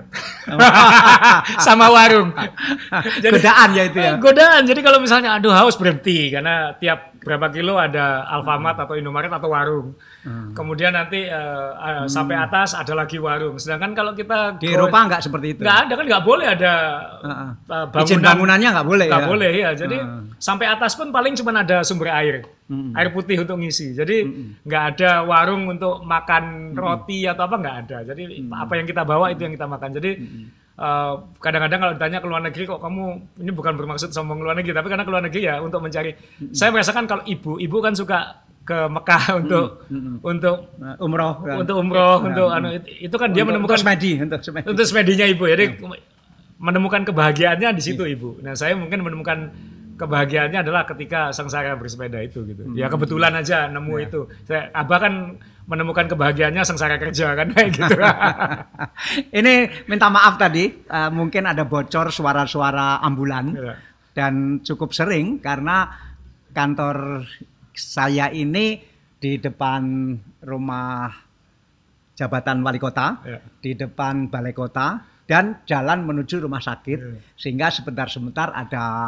S1: sama warung. Jadi,
S2: godaan ya itu ya.
S1: Godaan. Jadi kalau misalnya aduh haus berhenti karena tiap berapa kilo ada Alfamart hmm. atau Indomaret atau warung. Hmm. Kemudian nanti uh, uh, hmm. sampai atas ada lagi warung. Sedangkan kalau kita
S2: di Eropa nggak seperti itu.
S1: Nggak ada kan, nggak boleh ada
S2: uh, uh. bangunan. Izin bangunannya nggak boleh.
S1: Nggak
S2: ya?
S1: boleh ya. Jadi uh. sampai atas pun paling cuma ada sumber air. Hmm. Air putih untuk ngisi. Jadi nggak hmm. ada warung untuk makan roti hmm. atau apa, nggak ada. Jadi hmm. apa yang kita bawa itu yang kita makan. Jadi hmm. uh, kadang-kadang kalau ditanya ke luar negeri kok kamu, ini bukan bermaksud sombong luar negeri, tapi karena ke luar negeri ya untuk mencari. Hmm. Saya merasakan kalau ibu, ibu kan suka ke Mekah untuk hmm. Hmm. untuk
S2: umroh, kan?
S1: untuk umroh, hmm. untuk anu itu kan dia untuk, menemukan
S2: untuk semedi, untuk semedi.
S1: Untuk semedinya ibu. Jadi hmm. menemukan kebahagiaannya di situ hmm. ibu. Nah saya mungkin menemukan kebahagiaannya adalah ketika sengsara bersepeda itu gitu. Hmm. Ya kebetulan aja nemu ya. Itu. Saya Abah kan menemukan kebahagiaannya sengsara kerja kan kayak gitu.
S2: Ini minta maaf tadi uh, mungkin ada bocor suara-suara ambulan ya. Dan cukup sering karena kantor saya ini di depan rumah jabatan wali kota, ya. Di depan balai kota dan jalan menuju rumah sakit ya. Sehingga sebentar-sebentar ada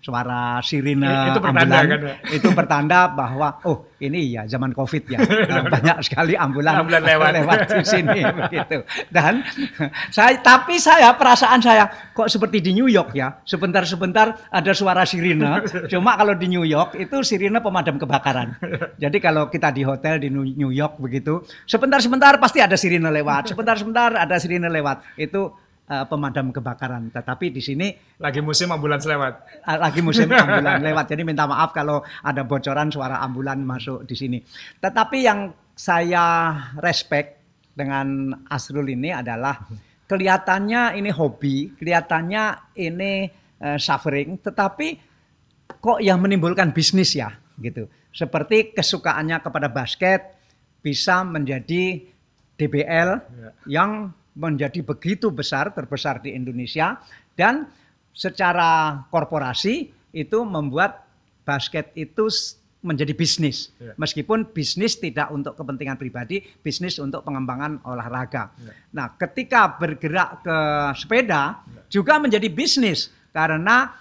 S2: suara sirine
S1: itu pertanda,
S2: ambulan,
S1: kan, ya?
S2: itu pertanda bahwa oh ini ya zaman Covid ya, banyak sekali ambulan,
S1: ambulan lewat.
S2: lewat di sini begitu. Dan saya tapi saya perasaan saya kok seperti di New York ya, sebentar-sebentar ada suara sirine. Cuma kalau di New York itu sirine pemadam kebakaran. Jadi kalau kita di hotel di New York begitu, sebentar-sebentar pasti ada sirine lewat, sebentar-sebentar ada sirine lewat. Itu Uh, pemadam kebakaran, tetapi di sini
S1: lagi musim ambulans lewat.
S2: Uh, lagi musim ambulan lewat. Jadi minta maaf kalau ada bocoran suara ambulan masuk di sini. Tetapi yang saya respect dengan Asrul ini adalah kelihatannya ini hobi, kelihatannya ini uh, suffering, tetapi kok yang menimbulkan bisnis ya, gitu. Seperti kesukaannya kepada basket bisa menjadi D B L ya. Yang menjadi begitu besar, terbesar di Indonesia, dan secara korporasi itu membuat basket itu menjadi bisnis. Ya. Meskipun bisnis tidak untuk kepentingan pribadi, bisnis untuk pengembangan olahraga. Ya. Nah, ketika bergerak ke sepeda ya. Juga menjadi bisnis karena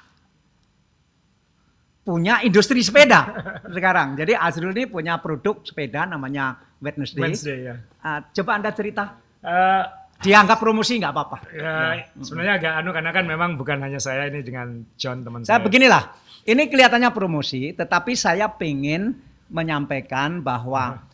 S2: punya industri sepeda sekarang. Jadi Azrul ini punya produk sepeda namanya Wednesday.
S1: Wednesday ya.
S2: Uh, coba Anda cerita.
S1: Uh,
S2: Dianggap promosi nggak apa-apa.
S1: Ya, ya. Sebenarnya agak anu karena kan memang bukan hanya saya ini dengan John teman
S2: saya.
S1: Saya
S2: Beginilah, ini kelihatannya promosi, tetapi saya pengen menyampaikan bahwa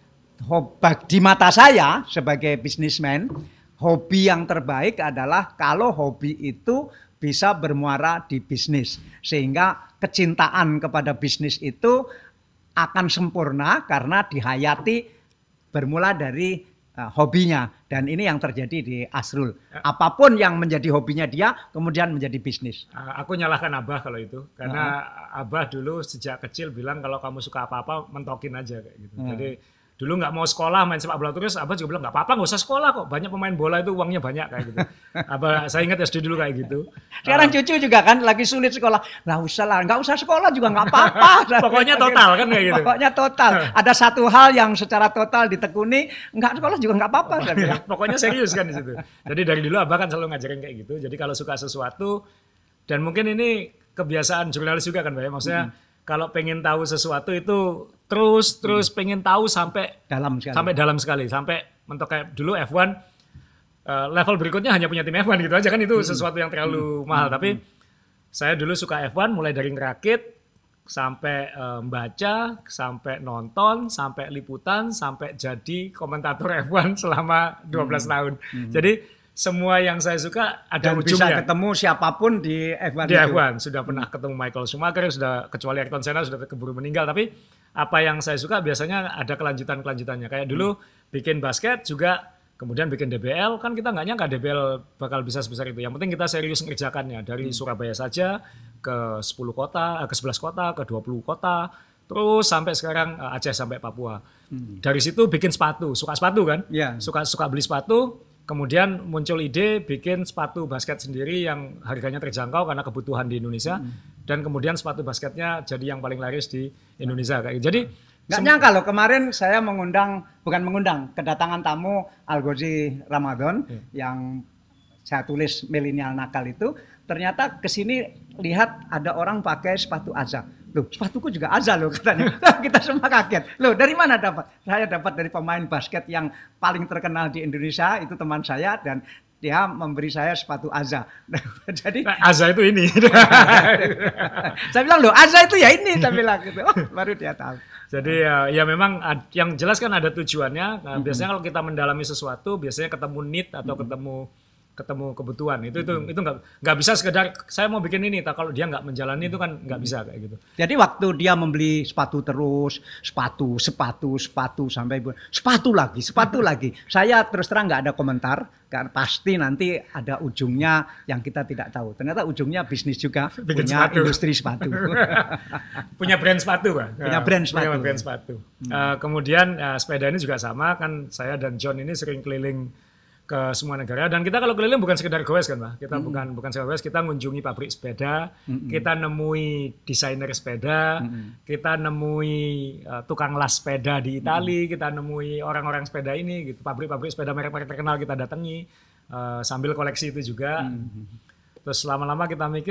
S2: di mata saya sebagai bisnismen, hobi yang terbaik adalah kalau hobi itu bisa bermuara di bisnis. Sehingga kecintaan kepada bisnis itu akan sempurna karena dihayati bermula dari hobinya, dan ini yang terjadi di Asrul. Apapun yang menjadi hobinya dia kemudian menjadi bisnis.
S1: Aku nyalahkan Abah kalau itu, karena uh-huh. Abah dulu sejak kecil bilang kalau kamu suka apa-apa mentokin aja kayak gitu. Uh-huh. Jadi dulu nggak mau sekolah main sepak bola terus, Abah juga bilang nggak apa-apa, nggak usah sekolah kok, banyak pemain bola itu uangnya banyak kayak gitu. Abah saya ingat S D dulu kayak gitu.
S2: Sekarang uh, cucu juga kan lagi sulit sekolah, nggak usah lah, nggak usah sekolah juga nggak apa-apa.
S1: Pokoknya total kan kayak gitu.
S2: Pokoknya total. Ada satu hal yang secara total ditekuni, nggak sekolah juga nggak apa-apa.
S1: Pokoknya serius kan di situ. Jadi dari dulu Abah kan selalu ngajarin kayak gitu. Jadi kalau suka sesuatu, dan mungkin ini kebiasaan jurnalis juga kan Pak ya, maksudnya hmm. kalau pengen tahu sesuatu itu terus terus hmm. pengen tahu sampai
S2: dalam sekali.
S1: sampai dalam sekali, sampai mentok kayak dulu F satu uh, level berikutnya hanya punya tim F satu gitu aja kan, itu hmm. sesuatu yang terlalu hmm. mahal. Hmm. Tapi saya dulu suka F satu mulai dari ngerakit sampai uh, membaca, sampai nonton, sampai liputan, sampai jadi komentator F satu selama dua belas hmm. tahun. Hmm. Jadi semua yang saya suka ada
S2: dan
S1: ujungnya.
S2: Bisa ketemu siapapun di F satu.
S1: Di F satu sudah pernah ketemu Michael Schumacher, sudah kecuali Ayrton Senna sudah keburu meninggal. Tapi apa yang saya suka biasanya ada kelanjutan-kelanjutannya. Kayak dulu hmm. bikin basket juga, kemudian bikin D B L, kan kita nggak nyangka D B L bakal bisa sebesar itu. Yang penting kita serius mengerjakannya dari hmm. Surabaya saja ke sepuluh kota, ke sebelas kota, ke dua puluh kota, terus sampai sekarang Aceh sampai Papua. Hmm. Dari situ bikin sepatu, suka sepatu kan? Yeah. Suka suka beli sepatu. Kemudian muncul ide bikin sepatu basket sendiri yang harganya terjangkau karena kebutuhan di Indonesia. Hmm. Dan kemudian sepatu basketnya jadi yang paling laris di Indonesia. Jadi
S2: nggak nyangka loh, kemarin saya mengundang, bukan mengundang, kedatangan tamu Algozi Ramadan hmm. yang saya tulis milenial nakal itu. Ternyata kesini lihat ada orang pakai sepatu Azza. Loh, sepatuku juga Azza loh katanya. Kita semua kaget. Loh, dari mana dapat? Saya dapat dari pemain basket yang paling terkenal di Indonesia, itu teman saya, dan dia memberi saya sepatu Azza. Jadi
S1: nah, Azza itu ini.
S2: Saya bilang, loh Azza itu ya ini, saya bilang gitu. Oh, baru dia tahu.
S1: Jadi ya, ya memang yang jelas kan ada tujuannya. Nah, biasanya kalau kita mendalami sesuatu, biasanya ketemu need atau mm-hmm. ketemu ketemu kebutuhan itu itu hmm. itu nggak nggak bisa sekedar saya mau bikin ini, tak kalau dia nggak menjalani itu kan nggak bisa kayak gitu.
S2: Jadi waktu dia membeli sepatu terus sepatu sepatu sepatu sampai sepatu lagi sepatu lagi, saya terus terang nggak ada komentar karena pasti nanti ada ujungnya yang kita tidak tahu. Ternyata ujungnya bisnis juga, bikin punya sepatu. Industri sepatu,
S1: punya brand sepatu kan,
S2: punya brand sepatu.
S1: Punya brand sepatu. Hmm. Uh, kemudian uh, sepeda ini juga sama kan, saya dan John ini sering keliling ke semua negara, dan kita kalau keliling bukan sekedar goes kan Pak, kita mm-hmm. bukan bukan sekedar goes, kita mengunjungi pabrik sepeda, mm-hmm. kita nemui desainer sepeda, mm-hmm. kita nemui uh, tukang las sepeda di Itali, mm-hmm. kita nemui orang-orang sepeda ini gitu, pabrik-pabrik sepeda merek-merek terkenal kita datangi uh, sambil koleksi itu juga. Mm-hmm. Terus lama-lama kita mikir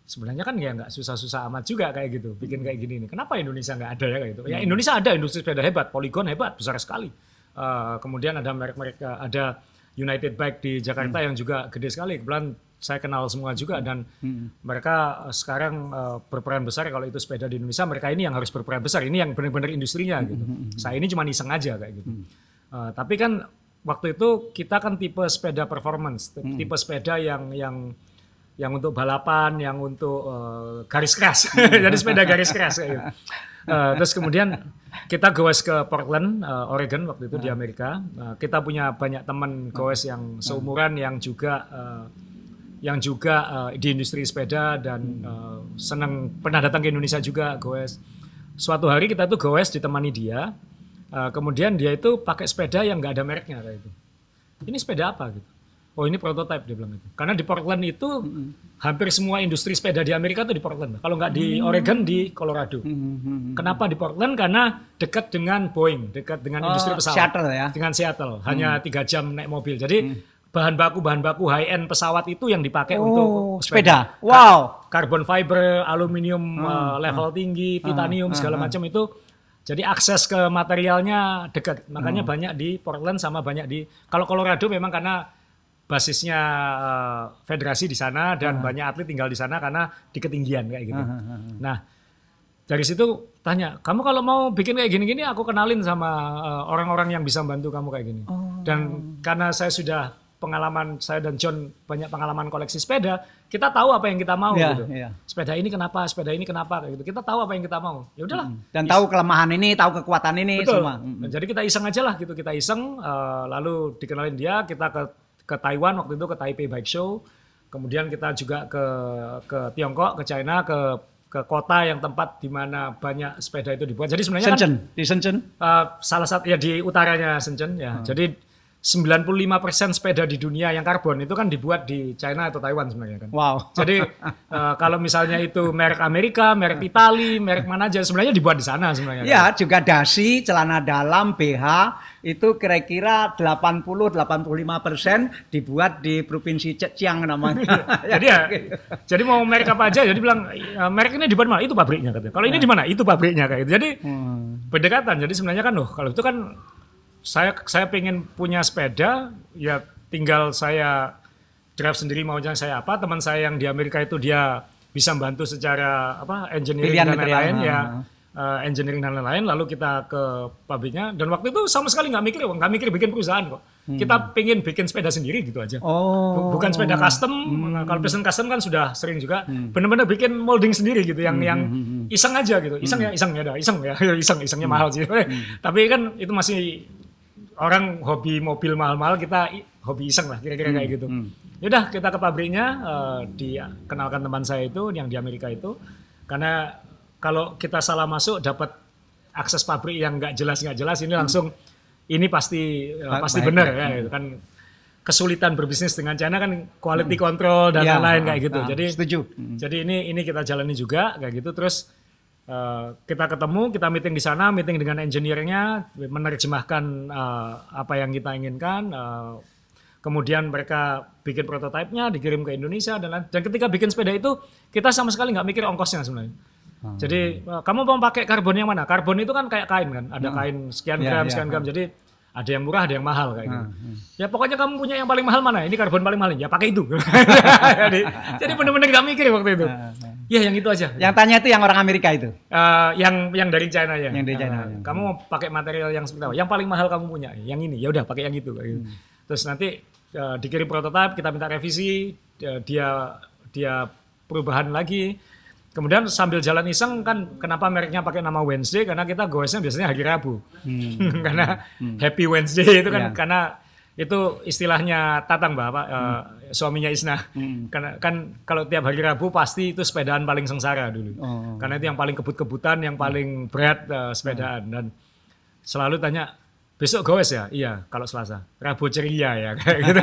S1: sebenarnya kan ya nggak susah-susah amat juga kayak gitu, bikin kayak gini nih. Kenapa Indonesia nggak ada ya kayak gitu? Ya Indonesia ada industri sepeda hebat, Polygon hebat, besar sekali. Uh, kemudian ada merek-merek, ada United Bike di Jakarta hmm. yang juga gede sekali. Kebetulan saya kenal semua juga dan hmm. mereka sekarang uh, berperan besar kalau itu sepeda di Indonesia. Mereka ini yang harus berperan besar. Ini yang benar-benar industrinya hmm. gitu. Saya ini cuma iseng aja kayak gitu. Hmm. Uh, tapi kan waktu itu kita kan tipe sepeda performance, hmm. tipe sepeda yang yang yang untuk balapan, yang untuk uh, garis keras, jadi sepeda garis keras kayak gitu. Uh, terus kemudian kita goes ke Portland, uh, Oregon waktu itu di Amerika. Uh, kita punya banyak teman goes yang seumuran, yang juga uh, yang juga uh, di industri sepeda dan uh, senang pernah datang ke Indonesia juga goes. Suatu hari kita tuh goes ditemani dia, uh, kemudian dia itu pakai sepeda yang nggak ada mereknya kayak itu. Ini sepeda apa gitu? Oh ini prototype dia bilang itu. Karena di Portland itu mm-hmm. hampir semua industri sepeda di Amerika itu di Portland. Kalau nggak di Oregon, di Colorado. Mm-hmm. Kenapa di Portland? Karena dekat dengan Boeing, dekat dengan oh, industri pesawat.
S2: Seattle ya?
S1: Dengan Seattle, mm. hanya tiga jam naik mobil. Jadi mm. bahan baku bahan baku high end pesawat itu yang dipakai oh, untuk
S2: sepeda. sepeda. Wow.
S1: Carbon fiber, aluminium mm. uh, level mm. tinggi, titanium mm. segala mm. macam itu. Jadi akses ke materialnya dekat. Makanya mm. banyak di Portland sama banyak di. Kalau Colorado memang karena basisnya uh, federasi di sana dan uh-huh. banyak atlet tinggal di sana karena di ketinggian kayak gitu. Uh-huh. Nah, dari situ tanya, kamu kalau mau bikin kayak gini-gini aku kenalin sama uh, orang-orang yang bisa bantu kamu kayak gini. Oh. Dan karena saya sudah pengalaman, saya dan John banyak pengalaman koleksi sepeda, kita tahu apa yang kita mau yeah, gitu. Yeah. Sepeda ini kenapa, sepeda ini kenapa kayak gitu. Kita tahu apa yang kita mau. Ya udahlah.
S2: Dan tahu kelemahan ini, tahu kekuatan ini.
S1: Betul.
S2: Semua.
S1: Dan jadi kita iseng aja lah gitu, kita iseng uh, lalu dikenalin dia, kita ke ke Taiwan waktu itu, ke Taipei Bike Show, kemudian kita juga ke ke Tiongkok, ke China, ke ke kota yang tempat di mana banyak sepeda itu dibuat. Jadi sebenarnya
S2: Shenzhen,
S1: kan
S2: di Shenzhen,
S1: uh, salah satu ya di utaranya Shenzhen ya. Hmm. Jadi sembilan puluh lima persen sepeda di dunia yang karbon itu kan dibuat di China atau Taiwan sebenarnya kan.
S2: Wow.
S1: Jadi uh, kalau misalnya itu merek Amerika, merek Itali, merek mana aja sebenarnya dibuat di sana sebenarnya.
S2: Ya,
S1: kan?
S2: Juga dasi, celana dalam, B H itu kira-kira delapan puluh sampai delapan puluh lima persen dibuat di provinsi Zhejiang namanya.
S1: Jadi ya, jadi mau merek apa aja, jadi bilang merek ini di mana? Itu pabriknya katanya. Kalau ini di mana? Itu pabriknya kayak gitu. Jadi hmm. berdekatan. Jadi sebenarnya kan loh, kalau itu kan saya saya pengen punya sepeda, ya tinggal saya drive sendiri maunya saya apa. Teman saya yang di Amerika itu dia bisa bantu secara apa engineering Pilihan dan lain-lain ya. Uh, engineering dan lain-lain, lalu kita ke pabriknya dan waktu itu sama sekali nggak mikir, nggak mikir bikin perusahaan kok. Hmm. Kita pengen bikin sepeda sendiri gitu aja.
S2: Oh.
S1: Bukan sepeda custom. Hmm. Kalau pesen custom kan sudah sering juga. Hmm. Bener-bener bikin molding sendiri gitu, yang hmm. yang iseng aja gitu. Iseng hmm. ya, iseng ya, dah. iseng ya, iseng, isengnya hmm. mahal sih. Hmm. Tapi kan itu masih orang hobi mobil mahal-mahal, kita hobi iseng lah, kira-kira hmm. kayak gitu. Hmm. Yaudah kita ke pabriknya, uh, dikenalkan teman saya itu yang di Amerika itu, karena kalau kita salah masuk dapat akses pabrik yang nggak jelas nggak jelas ini langsung hmm. ini pasti uh, pasti benar ya gitu kan. Kesulitan berbisnis dengan China kan quality hmm. control dan ya, lain-lain kayak gitu. Nah, jadi
S2: setuju.
S1: Hmm. Jadi ini ini kita jalani juga kayak gitu. Terus uh, kita ketemu, kita meeting di sana, meeting dengan engineer-nya, menerjemahkan uh, apa yang kita inginkan. Uh, kemudian mereka bikin prototipenya, dikirim ke Indonesia dan lain. Dan ketika bikin sepeda itu kita sama sekali nggak mikir ongkosnya sebenarnya. Hmm. Jadi uh, kamu mau pakai karbon yang mana? Karbon itu kan kayak kain kan, ada hmm. kain sekian gram, yeah, sekian yeah, gram. Hmm. Jadi ada yang murah, ada yang mahal kayak hmm. gitu. Hmm. Ya pokoknya kamu punya yang paling mahal mana? Ini karbon paling mahal, ya pakai itu. jadi jadi benar-benar nggak mikir waktu itu. Hmm. Ya yang itu aja.
S2: Yang tanya itu yang orang Amerika itu?
S1: Uh, yang yang dari China ya.
S2: Yang dari China. Uh,
S1: ya. Kamu mau pakai material yang seperti apa? Yang paling mahal kamu punya? Yang ini. Ya udah pakai yang itu. Kayak gitu. Hmm. Terus nanti uh, dikirim prototipe, kita minta revisi, uh, dia dia perubahan lagi. Kemudian sambil jalan iseng kan kenapa mereknya pakai nama Wednesday, karena kita goesnya biasanya hari Rabu. Hmm. karena hmm. Happy Wednesday itu kan yeah. karena itu istilahnya Tatang Mbak, Pak, hmm. uh, suaminya Isna. Hmm. Karena kan kalau tiap hari Rabu pasti itu sepedaan paling sengsara dulu. Oh. Karena itu yang paling kebut-kebutan, yang paling berat uh, sepedaan. Dan selalu tanya, besok goes ya? Iya, kalau Selasa. Rabu ceria ya, kayak gitu.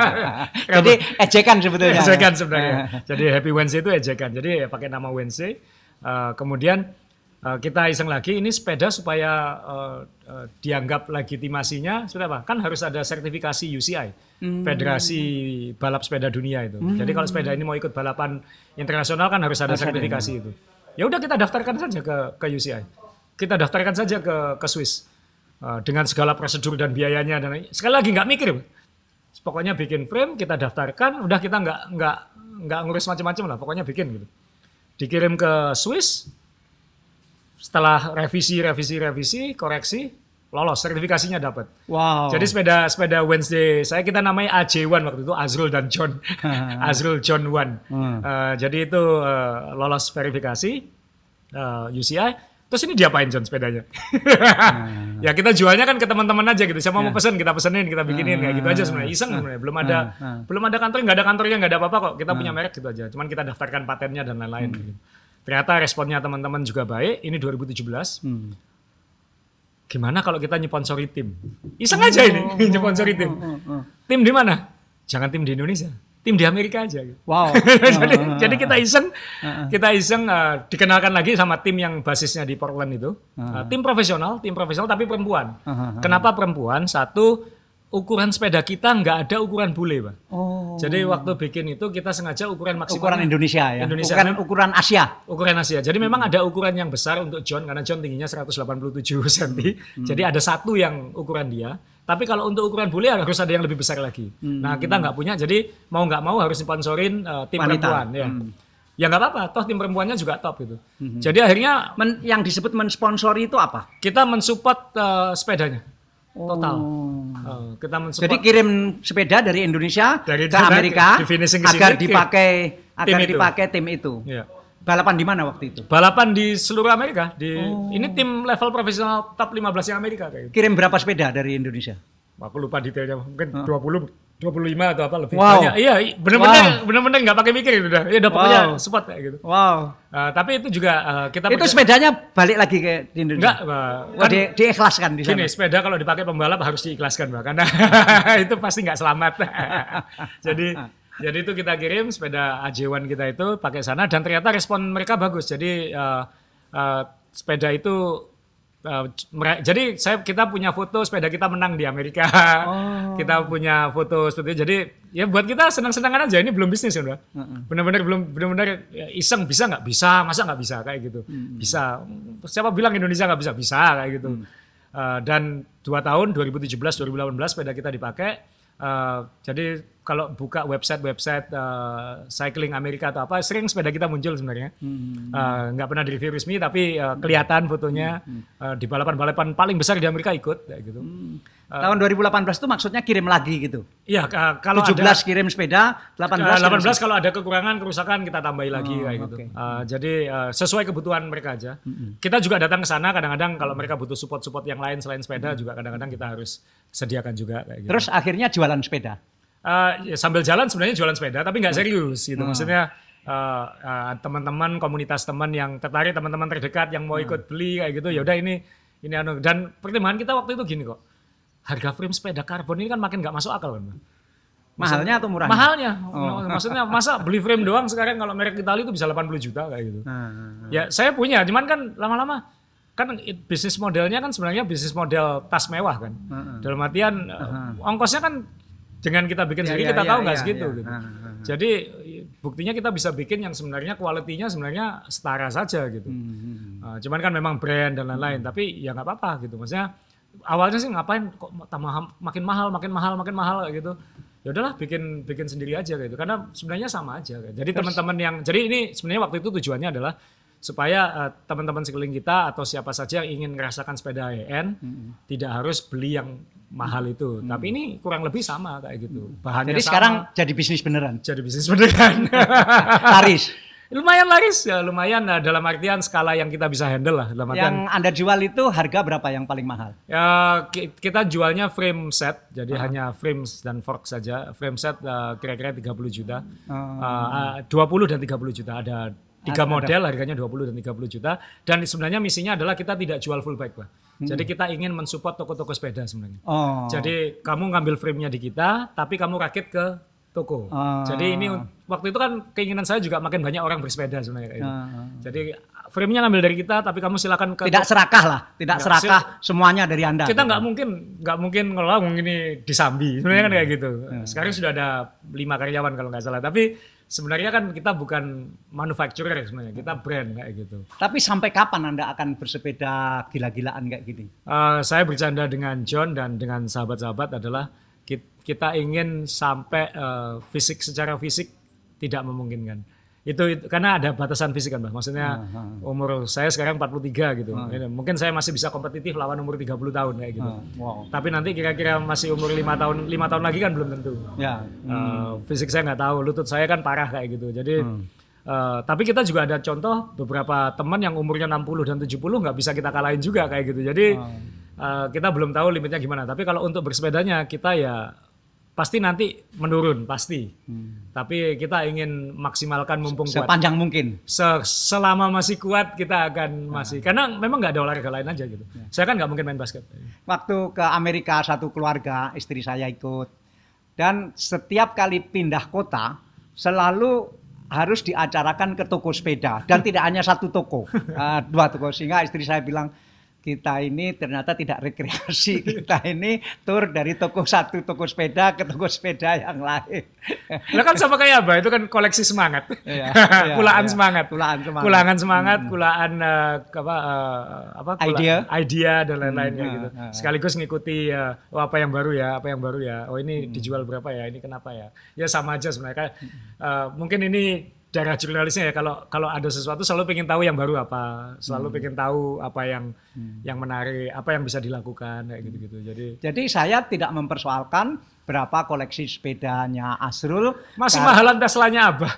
S2: Jadi ejekan sebetulnya.
S1: Ejekan sebenarnya. Jadi Happy Wednesday itu ejekan. Jadi ya, pakai nama Wednesday. Uh, kemudian Uh, kita iseng lagi ini sepeda supaya uh, uh, dianggap legitimasinya sudah apa? Kan harus ada sertifikasi U C I, hmm. Federasi Balap Sepeda Dunia itu. Hmm. Jadi kalau sepeda ini mau ikut balapan internasional kan harus ada harus sertifikasi ada. Itu. Ya udah kita daftarkan saja ke ke U C I. Kita daftarkan saja ke ke Swiss uh, dengan segala prosedur dan biayanya dan sekali lagi nggak mikir. Pokoknya bikin frame kita daftarkan, udah kita nggak nggak nggak ngurus macam-macam lah. Pokoknya bikin gitu. Dikirim ke Swiss. Setelah revisi, revisi, revisi, koreksi, lolos, sertifikasinya dapat. Wow. Jadi sepeda sepeda Wednesday, saya kita namanya A J satu waktu itu, Azrul dan John. Azrul John One. Hmm. Uh, jadi itu uh, lolos verifikasi uh, U C I. Terus ini diapain John sepedanya? hmm. Ya kita jualnya kan ke teman-teman aja gitu. Siapa yeah. mau pesen, kita pesenin, kita bikinin. Hmm. Kayak gitu aja sebenarnya. Iseng sebenarnya. Belum ada, hmm. belum ada kantor, nggak ada kantornya, nggak ada apa-apa kok. Kita hmm. punya merek gitu aja. Cuman kita daftarkan patennya dan lain-lain. Hmm. Gitu. Ternyata responnya teman-teman juga baik. Ini dua ribu tujuh belas. Hmm. Gimana kalau kita nyponsori tim? Iseng oh, aja ini, oh, nyponsori tim. Oh, oh, oh. Tim di mana? Jangan tim di Indonesia, tim di Amerika aja. Wow. jadi, uh, jadi kita iseng, uh, uh. kita iseng uh, dikenalkan lagi sama tim yang basisnya di Portland itu. Uh, uh. Tim profesional, tim profesional tapi perempuan. Uh, uh, uh. Kenapa perempuan? Satu, ukuran sepeda kita nggak ada ukuran bule, Pak. Oh. Jadi waktu bikin itu kita sengaja ukuran maksimal. Ukuran
S2: Indonesia ya?
S1: Indonesia.
S2: Ukuran, ukuran Asia?
S1: Ukuran Asia. Jadi hmm. memang ada ukuran yang besar untuk John, karena John tingginya seratus delapan puluh tujuh sentimeter. Hmm. Jadi ada satu yang ukuran dia. Tapi kalau untuk ukuran bule harus ada yang lebih besar lagi. Hmm. Nah kita nggak punya, jadi mau nggak mau harus sponsorin uh, tim wanita. Perempuan. Ya. Hmm. Ya nggak apa-apa, toh tim perempuannya juga top gitu. Hmm. Jadi akhirnya...
S2: Men, yang disebut mensponsori itu apa?
S1: Kita mensupport uh, sepedanya. Total. Oh.
S2: Uh, kita mensupport. Jadi kirim sepeda dari Indonesia dari ke Amerika
S1: di, di ke
S2: agar sini, dipakai agar tim dipakai itu. tim itu. Ya. Balapan di mana waktu itu?
S1: Balapan di seluruh Amerika. Di oh. Ini tim level profesional top lima belas yang Amerika kayak gitu.
S2: Kirim berapa sepeda dari Indonesia?
S1: Aku lupa detailnya. Mungkin oh. dua puluh dua puluh lima atau apa lebih
S2: wow.
S1: banyak. Iya, benar-benar wow. benar-benar enggak pakai mikir itu udah. Ya udah pokoknya wow. support kayak gitu.
S2: Wow.
S1: Uh, tapi itu juga uh, kita
S2: itu sepedanya balik lagi ke di Indonesia.
S1: Enggak, uh,
S2: kan, di, diikhlaskan di sana.
S1: Gini, sepeda kalau dipakai pembalap harus diikhlaskan, Mbak, karena itu pasti enggak selamat. Jadi jadi itu kita kirim sepeda A J satu kita itu pakai sana dan ternyata respon mereka bagus. Jadi uh, uh, sepeda itu Uh, jadi saya kita punya foto sepeda kita menang di Amerika. Oh. Kita punya foto seperti itu. Jadi ya buat kita senang-senangan aja. Ini belum bisnis kan, Mbak. Uh-uh. Benar-benar belum benar-benar ya, iseng bisa nggak bisa, masa nggak bisa kayak gitu. Hmm. Bisa. Siapa bilang Indonesia nggak bisa? Bisa kayak gitu. Hmm. Uh, dan dua tahun dua ribu tujuh belas dua ribu delapan belas sepeda kita dipakai. Uh, jadi kalau buka website-website uh, cycling Amerika atau apa, sering sepeda kita muncul sebenarnya. Hmm. Uh, nggak pernah di review resmi, tapi uh, kelihatan fotonya hmm. uh, di balapan-balapan paling besar di Amerika ikut, kayak gitu.
S2: Hmm. Uh, Tahun dua ribu delapan belas itu maksudnya kirim lagi gitu?
S1: Iya, uh, kalau
S2: tujuh belas ada, kirim sepeda, delapan belas,
S1: uh, delapan belas kalau ada kekurangan, kerusakan kita tambahi lagi oh, kayak gitu.
S2: Okay.
S1: Uh, jadi uh, sesuai kebutuhan mereka aja. Hmm. Kita juga datang ke sana kadang-kadang kalau mereka butuh support-support yang lain selain sepeda hmm. juga kadang-kadang kita harus sediakan juga kayak gitu.
S2: Terus akhirnya jualan sepeda?
S1: Uh, ya, sambil jalan sebenarnya jualan sepeda tapi nggak serius gitu. Hmm. Maksudnya uh, uh, teman-teman komunitas teman yang tertarik, teman-teman terdekat yang mau ikut beli kayak gitu. Ya udah ini ini anu dan pertimbangan kita waktu itu gini kok. Harga frame sepeda karbon ini kan makin nggak masuk akal kan. Maksudnya,
S2: mahalnya atau murahnya?
S1: Mahalnya. Oh. Maksudnya masa beli frame doang sekarang kalau merek Itali itu bisa delapan puluh juta kayak gitu. Hmm. Ya saya punya, cuman kan lama-lama kan bisnis modelnya kan sebenarnya bisnis model tas mewah kan. Hmm. Dalam artian hmm. ongkosnya kan dengan kita bikin ya, sendiri ya, kita ya, tahu nggak ya, segitu ya. Gitu. Ha, ha, ha. Jadi buktinya kita bisa bikin yang sebenarnya kualitinya sebenarnya setara saja gitu. Hmm. Uh, cuman kan memang brand dan lain-lain. Hmm. Tapi ya nggak apa-apa gitu. Maksudnya awalnya sih ngapain kok tambah makin mahal, makin mahal, makin mahal kayak gitu. Ya udahlah bikin bikin sendiri aja gitu. Karena sebenarnya sama aja. Gitu. Jadi teman-teman yang jadi ini sebenarnya waktu itu tujuannya adalah supaya uh, teman-teman sekeliling kita atau siapa saja yang ingin merasakan sepeda high end hmm. tidak harus beli yang mahal itu, hmm. tapi ini kurang lebih sama kayak gitu. Bahannya
S2: jadi
S1: sama,
S2: sekarang jadi bisnis beneran.
S1: Jadi bisnis beneran.
S2: Laris.
S1: Lumayan laris ya, lumayan nah, dalam artian skala yang kita bisa handle lah. Dalam artian,
S2: yang Anda jual itu harga berapa yang paling mahal?
S1: Ya kita jualnya frame set, jadi uh-huh. hanya frames dan fork saja. Frame set uh, kira-kira tiga puluh juta, uh-huh. uh, dua puluh dan tiga puluh juta ada. Tiga model harganya dua puluh dan tiga puluh juta dan sebenarnya misinya adalah kita tidak jual full bike, Pak. Hmm. Jadi kita ingin mensupport toko-toko sepeda sebenarnya. Oh. Jadi kamu ngambil frame-nya di kita tapi kamu rakit ke toko. Oh. Jadi ini waktu itu kan keinginan saya juga makin banyak orang bersepeda sebenarnya. Oh. Jadi frame-nya ngambil dari kita, tapi kamu silakan ke
S2: tidak serakah lah, tidak
S1: Nggak,
S2: serakah semuanya dari Anda.
S1: kita
S2: gitu.
S1: nggak mungkin nggak mungkin ngelola ini disambi sebenarnya kan kayak gitu. Sekarang sudah ada lima karyawan kalau nggak salah, tapi sebenarnya kan kita bukan manufacturer sebenarnya, kita brand kayak gitu.
S2: Tapi sampai kapan Anda akan bersepeda gila-gilaan kayak gini?
S1: Uh, saya bercanda dengan John dan dengan sahabat-sahabat adalah kita ingin sampai uh, fisik secara fisik tidak memungkinkan. Itu, itu karena ada batasan fisik kan, Mbak. Maksudnya uh, uh. umur saya sekarang empat puluh tiga gitu. Uh. Mungkin saya masih bisa kompetitif lawan umur tiga puluh tahun kayak gitu. Uh, wow. Tapi nanti kira-kira masih umur lima tahun lima tahun lagi kan belum tentu. Ya. Hmm. Uh, fisik saya nggak tahu, lutut saya kan parah kayak gitu. Jadi hmm. uh, tapi kita juga ada contoh beberapa teman yang umurnya enam puluh dan tujuh puluh nggak bisa kita kalahin juga kayak gitu. Jadi uh. Uh, kita belum tahu limitnya gimana. Tapi kalau untuk bersepedanya kita ya pasti nanti menurun pasti, hmm. tapi kita ingin maksimalkan mumpung
S2: sepanjang
S1: kuat.
S2: Sepanjang mungkin.
S1: Se- selama masih kuat kita akan masih, nah. karena memang nggak ada olahraga lain aja gitu. Ya. Saya kan nggak mungkin main basket.
S2: Waktu ke Amerika satu keluarga, istri saya ikut, dan setiap kali pindah kota selalu harus diacarakan ke toko sepeda dan tidak hanya satu toko, uh, dua toko, sehingga istri saya bilang, kita ini ternyata tidak rekreasi, kita ini tur dari toko satu toko sepeda ke toko sepeda yang lain.
S1: Lah kan sama kayak apa? Itu kan koleksi semangat. Iya, iya, kulaan, iya. Semangat. kulaan semangat. Kulaan semangat, hmm. kulaan uh, apa uh, apa kula,
S2: idea,
S1: idea dan lain-lain hmm, kayak gitu. Uh, uh. Sekaligus ngikuti uh, oh apa yang baru ya, apa yang baru ya. Oh ini hmm. dijual berapa ya? Ini kenapa ya? Ya sama aja sebenarnya. Uh, mungkin ini darah jurnalisnya ya, kalau kalau ada sesuatu selalu pengen tahu yang baru apa, selalu hmm. pengen tahu apa yang hmm. yang menarik, apa yang bisa dilakukan kayak gitu-gitu. Jadi
S2: jadi saya tidak mempersoalkan berapa koleksi sepedanya Asrul.
S1: Masih karena... mahalan Teslanya Abah.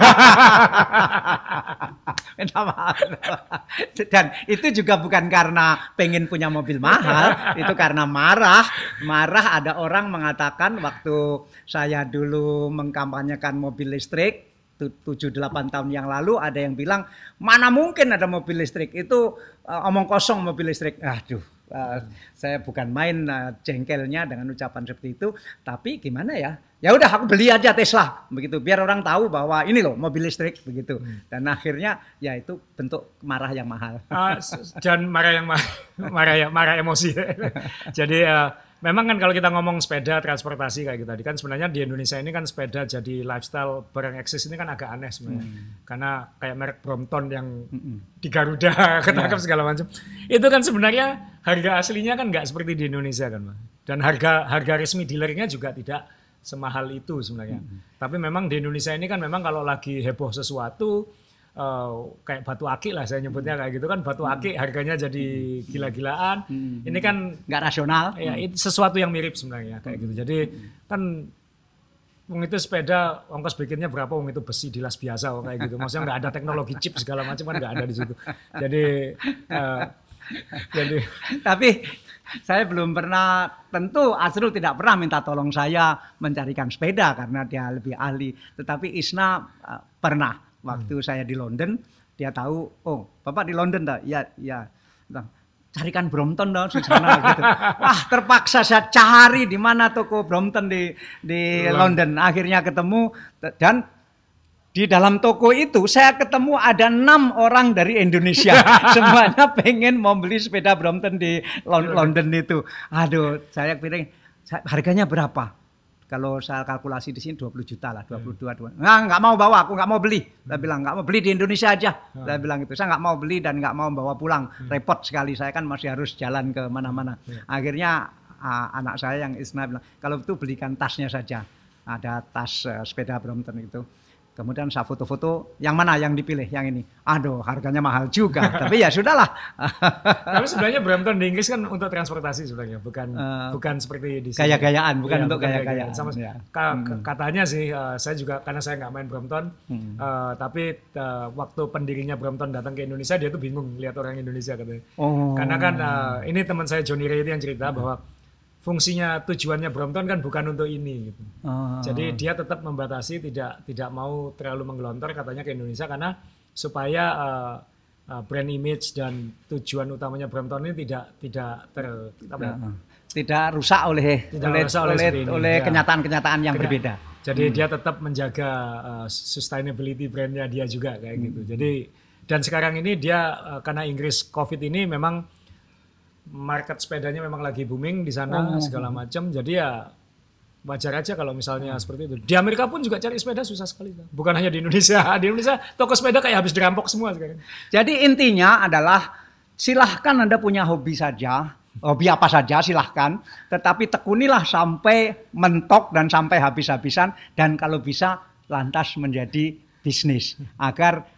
S2: Minta maaf. Dan itu juga bukan karena pengen punya mobil mahal, itu karena marah. Marah ada orang mengatakan waktu saya dulu mengkampanyekan mobil listrik tujuh delapan tahun yang lalu, ada yang bilang mana mungkin ada mobil listrik, itu uh, omong kosong mobil listrik. Aduh, uh, saya bukan main uh, jengkelnya dengan ucapan seperti itu, tapi gimana ya? Ya udah aku beli aja Tesla begitu, biar orang tahu bahwa ini loh mobil listrik begitu. Dan akhirnya ya itu bentuk marah yang mahal. Uh,
S1: dan marah yang ma- marah ya marah emosi. Jadi uh, memang kan kalau kita ngomong sepeda transportasi kayak gitu tadi kan sebenarnya di Indonesia ini kan sepeda jadi lifestyle barang eksis ini kan agak aneh sebenarnya. Hmm. Karena kayak merek Brompton yang hmm. di Garuda ketangkap yeah. segala macam. Itu kan sebenarnya harga aslinya kan nggak seperti di Indonesia kan, Pak. Dan harga harga resmi dealernya juga tidak semahal itu sebenarnya. Hmm. Tapi memang di Indonesia ini kan memang kalau lagi heboh sesuatu Uh, kayak batu akik lah saya nyebutnya kayak gitu kan, batu akik harganya jadi gila-gilaan. Hmm. Ini kan
S2: nggak rasional.
S1: Ya, itu sesuatu yang mirip sebenarnya kayak gitu. Jadi kan wong itu sepeda ongkos bikinnya berapa, wong itu besi dilas biasa kayak gitu. Maksudnya nggak ada teknologi chip segala macam kan nggak ada di situ. Jadi uh, jadi
S2: tapi saya belum pernah, tentu Asrul tidak pernah minta tolong saya mencarikan sepeda karena dia lebih ahli. Tetapi Isna uh, pernah. Waktu hmm. saya di London, dia tahu, oh Bapak di London dah, ya ya, nah, carikan Brompton dong di sana gitu. Wah terpaksa saya cari di mana toko Brompton di di London. Akhirnya ketemu dan di dalam toko itu saya ketemu ada enam orang dari Indonesia. Semuanya pengen mau beli sepeda Brompton di London itu. Aduh, saya pikir harganya berapa? Kalau saya kalkulasi di sini dua puluh juta lah, dua puluh dua. Hmm. Nggak, nggak mau bawa, aku nggak mau beli. Saya hmm. bilang, nggak mau beli di Indonesia aja. Hmm. Saya bilang itu, saya nggak mau beli dan nggak mau bawa pulang. Hmm. Repot sekali, saya kan masih harus jalan ke mana-mana. Hmm. Akhirnya uh, anak saya yang Isna bilang, kalau itu belikan tasnya saja. Ada tas uh, sepeda Brompton itu. Kemudian saya foto-foto, yang mana yang dipilih, yang ini. Aduh, harganya mahal juga. Tapi ya sudahlah.
S1: Tapi sebenarnya Brompton di Inggris kan untuk transportasi sebenarnya, bukan uh, bukan seperti di sini.
S2: Gaya-gayaan, bukan ya, untuk gaya-gayaan.
S1: Sama ya. ka- hmm. Katanya sih, uh, saya juga karena saya nggak main Brompton, hmm. uh, tapi uh, waktu pendirinya Brompton datang ke Indonesia, dia tuh bingung lihat orang Indonesia katanya. Oh. Karena kan uh, ini teman saya Johnny Ray itu yang cerita hmm. bahwa fungsinya, tujuannya Brompton kan bukan untuk ini gitu. Oh. Jadi dia tetap membatasi, tidak tidak mau terlalu menggelontor katanya ke Indonesia karena supaya uh, uh, brand image dan tujuan utamanya Brompton ini tidak tidak ter apa ya?
S2: tidak rusak oleh
S1: tidak
S2: oleh
S1: rusak oleh,
S2: oleh, oleh
S1: ya. kenyataan-kenyataan
S2: yang Kena, berbeda.
S1: Jadi hmm. dia tetap menjaga uh, sustainability brandnya dia juga kayak hmm. gitu. Jadi Dan sekarang ini dia uh, karena Inggris COVID ini memang market sepedanya memang lagi booming di sana oh. segala macam. Jadi ya wajar aja kalau misalnya hmm. seperti itu. Di Amerika pun juga cari sepeda susah sekali. Bukan hanya di Indonesia. Di Indonesia toko sepeda kayak habis dirampok semua sekarang.
S2: Jadi intinya adalah silahkan Anda punya hobi saja. Hobi apa saja silahkan. Tetapi tekunilah sampai mentok dan sampai habis-habisan. Dan kalau bisa lantas menjadi bisnis. Agar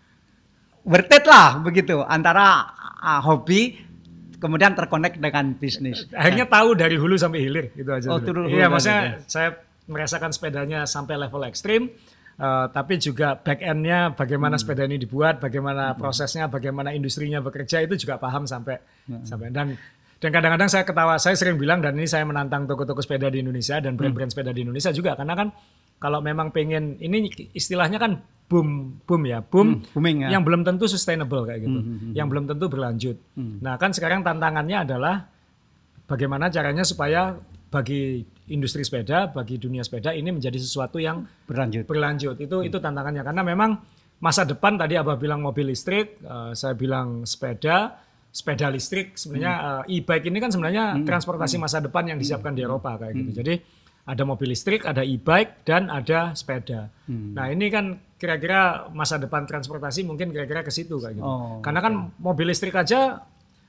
S2: worth it lah begitu. Antara uh, hobi kemudian terkonek dengan bisnis.
S1: Akhirnya tahu dari hulu sampai hilir gitu aja.
S2: Oh, turun
S1: iya, maksudnya saya merasakan sepedanya sampai level ekstrim, uh, tapi juga back end-nya bagaimana hmm. sepeda ini dibuat, bagaimana hmm. prosesnya, bagaimana industrinya bekerja itu juga paham sampai hmm. sampai dan dan kadang-kadang saya ketawa, saya sering bilang dan ini saya menantang toko-toko sepeda di Indonesia dan brand-brand sepeda di Indonesia juga karena kan kalau memang pengen ini istilahnya kan boom boom ya boom hmm, booming, ya. Yang belum tentu sustainable kayak gitu, hmm, hmm, yang belum tentu berlanjut. Hmm. Nah kan sekarang tantangannya adalah bagaimana caranya supaya bagi industri sepeda, bagi dunia sepeda ini menjadi sesuatu yang
S2: berlanjut.
S1: Berlanjut itu hmm. itu tantangannya karena memang masa depan tadi Abah bilang mobil listrik, uh, saya bilang sepeda, sepeda listrik sebenarnya hmm. uh, e-bike ini kan sebenarnya hmm. transportasi masa depan yang disiapkan hmm. di Eropa kayak gitu. Hmm. Jadi ada mobil listrik, ada e-bike, dan ada sepeda. Hmm. Nah ini kan kira-kira masa depan transportasi mungkin kira-kira ke situ kayak gitu. Oh, karena kan okay. mobil listrik aja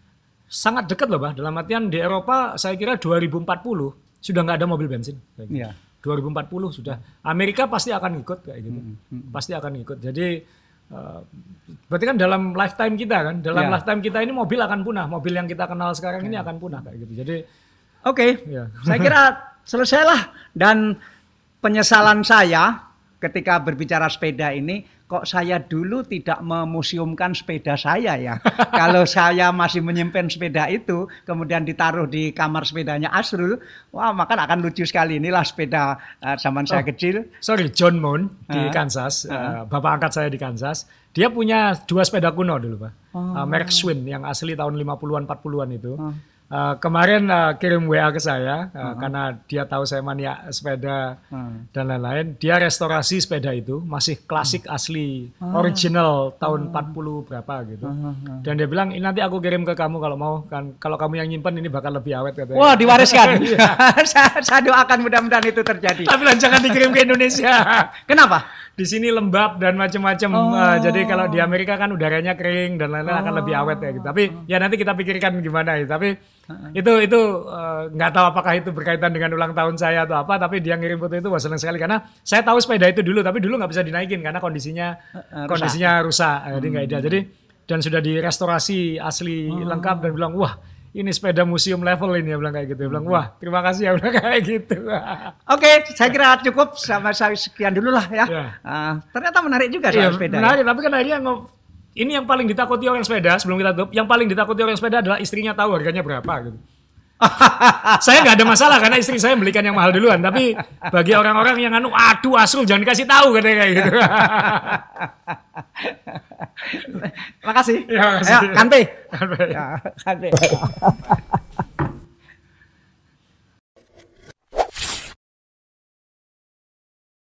S1: sangat dekat loh, Bah. Dalam artian di Eropa saya kira dua ribu empat puluh sudah nggak ada mobil bensin. Kayak gitu. Yeah. dua ribu empat puluh sudah. Amerika pasti akan ikut kayak gitu. Hmm. Hmm. Pasti akan ikut. Jadi uh, berarti kan dalam lifetime kita kan, dalam yeah. lifetime kita ini mobil akan punah. Mobil yang kita kenal sekarang okay. ini akan punah kayak gitu. Jadi
S2: oke, okay. yeah. saya kira selesailah. Dan penyesalan saya ketika berbicara sepeda ini, kok saya dulu tidak memuseumkan sepeda saya ya. Kalau saya masih menyimpan sepeda itu, kemudian ditaruh di kamar sepedanya Asrul, wah maka akan lucu sekali. Inilah sepeda uh, zaman oh, saya kecil.
S1: Sorry, John Moon di uh, Kansas, uh, uh, bapak angkat saya di Kansas. Dia punya dua sepeda kuno dulu, Pak. Oh. Uh, merek Schwinn yang asli tahun lima puluhan, empat puluhan itu. Oh. Uh, kemarin uh, kirim W A ke saya uh, uh-huh. karena dia tahu saya mania sepeda uh-huh. dan lain-lain. Dia restorasi sepeda itu masih klasik uh-huh. asli uh-huh. original tahun uh-huh. empat puluh berapa gitu. Uh-huh. Dan dia bilang ini nanti aku kirim ke kamu kalau mau kan, kalau kamu yang nyimpen ini bakal lebih awet katanya.
S2: Wah, diwariskan. saya, saya doakan mudah-mudahan itu terjadi.
S1: Tapi jangan dikirim ke Indonesia.
S2: Kenapa?
S1: Di sini lembab dan macam-macam. Oh. Uh, jadi kalau di Amerika kan udaranya kering dan lain-lain oh. akan lebih awet ya gitu. Tapi ya nanti kita pikirkan gimana ya. Tapi uh-uh. itu itu nggak uh, tahu apakah itu berkaitan dengan ulang tahun saya atau apa. Tapi dia ngirim foto itu wah senang sekali karena saya tahu sepeda itu dulu. Tapi dulu nggak bisa dinaikin karena kondisinya uh, rusak. kondisinya rusak. Hmm. Jadi nggak ideal. Jadi dan sudah direstorasi asli oh. lengkap dan bilang wah. Ini sepeda museum level ini, ya bilang kayak gitu. Ya bilang, wah terima kasih ya bilang kayak gitu.
S2: Oke, saya kira cukup sama saya sekian dulu lah ya. ya. Uh, ternyata menarik juga soal
S1: iya,
S2: sepeda.
S1: Menarik,
S2: ya.
S1: Tapi kan akhirnya ini yang paling ditakuti orang sepeda sebelum kita tutup. Yang paling ditakuti orang sepeda adalah istrinya tahu harganya berapa gitu. Saya nggak ada masalah karena istri saya belikan yang mahal duluan. Tapi bagi orang-orang yang anu, aduh Asrul jangan dikasih tahu katanya kayak gitu.
S2: Makasih.
S1: Ya, makasih.
S2: Ayo, Kante. Ya, Kante.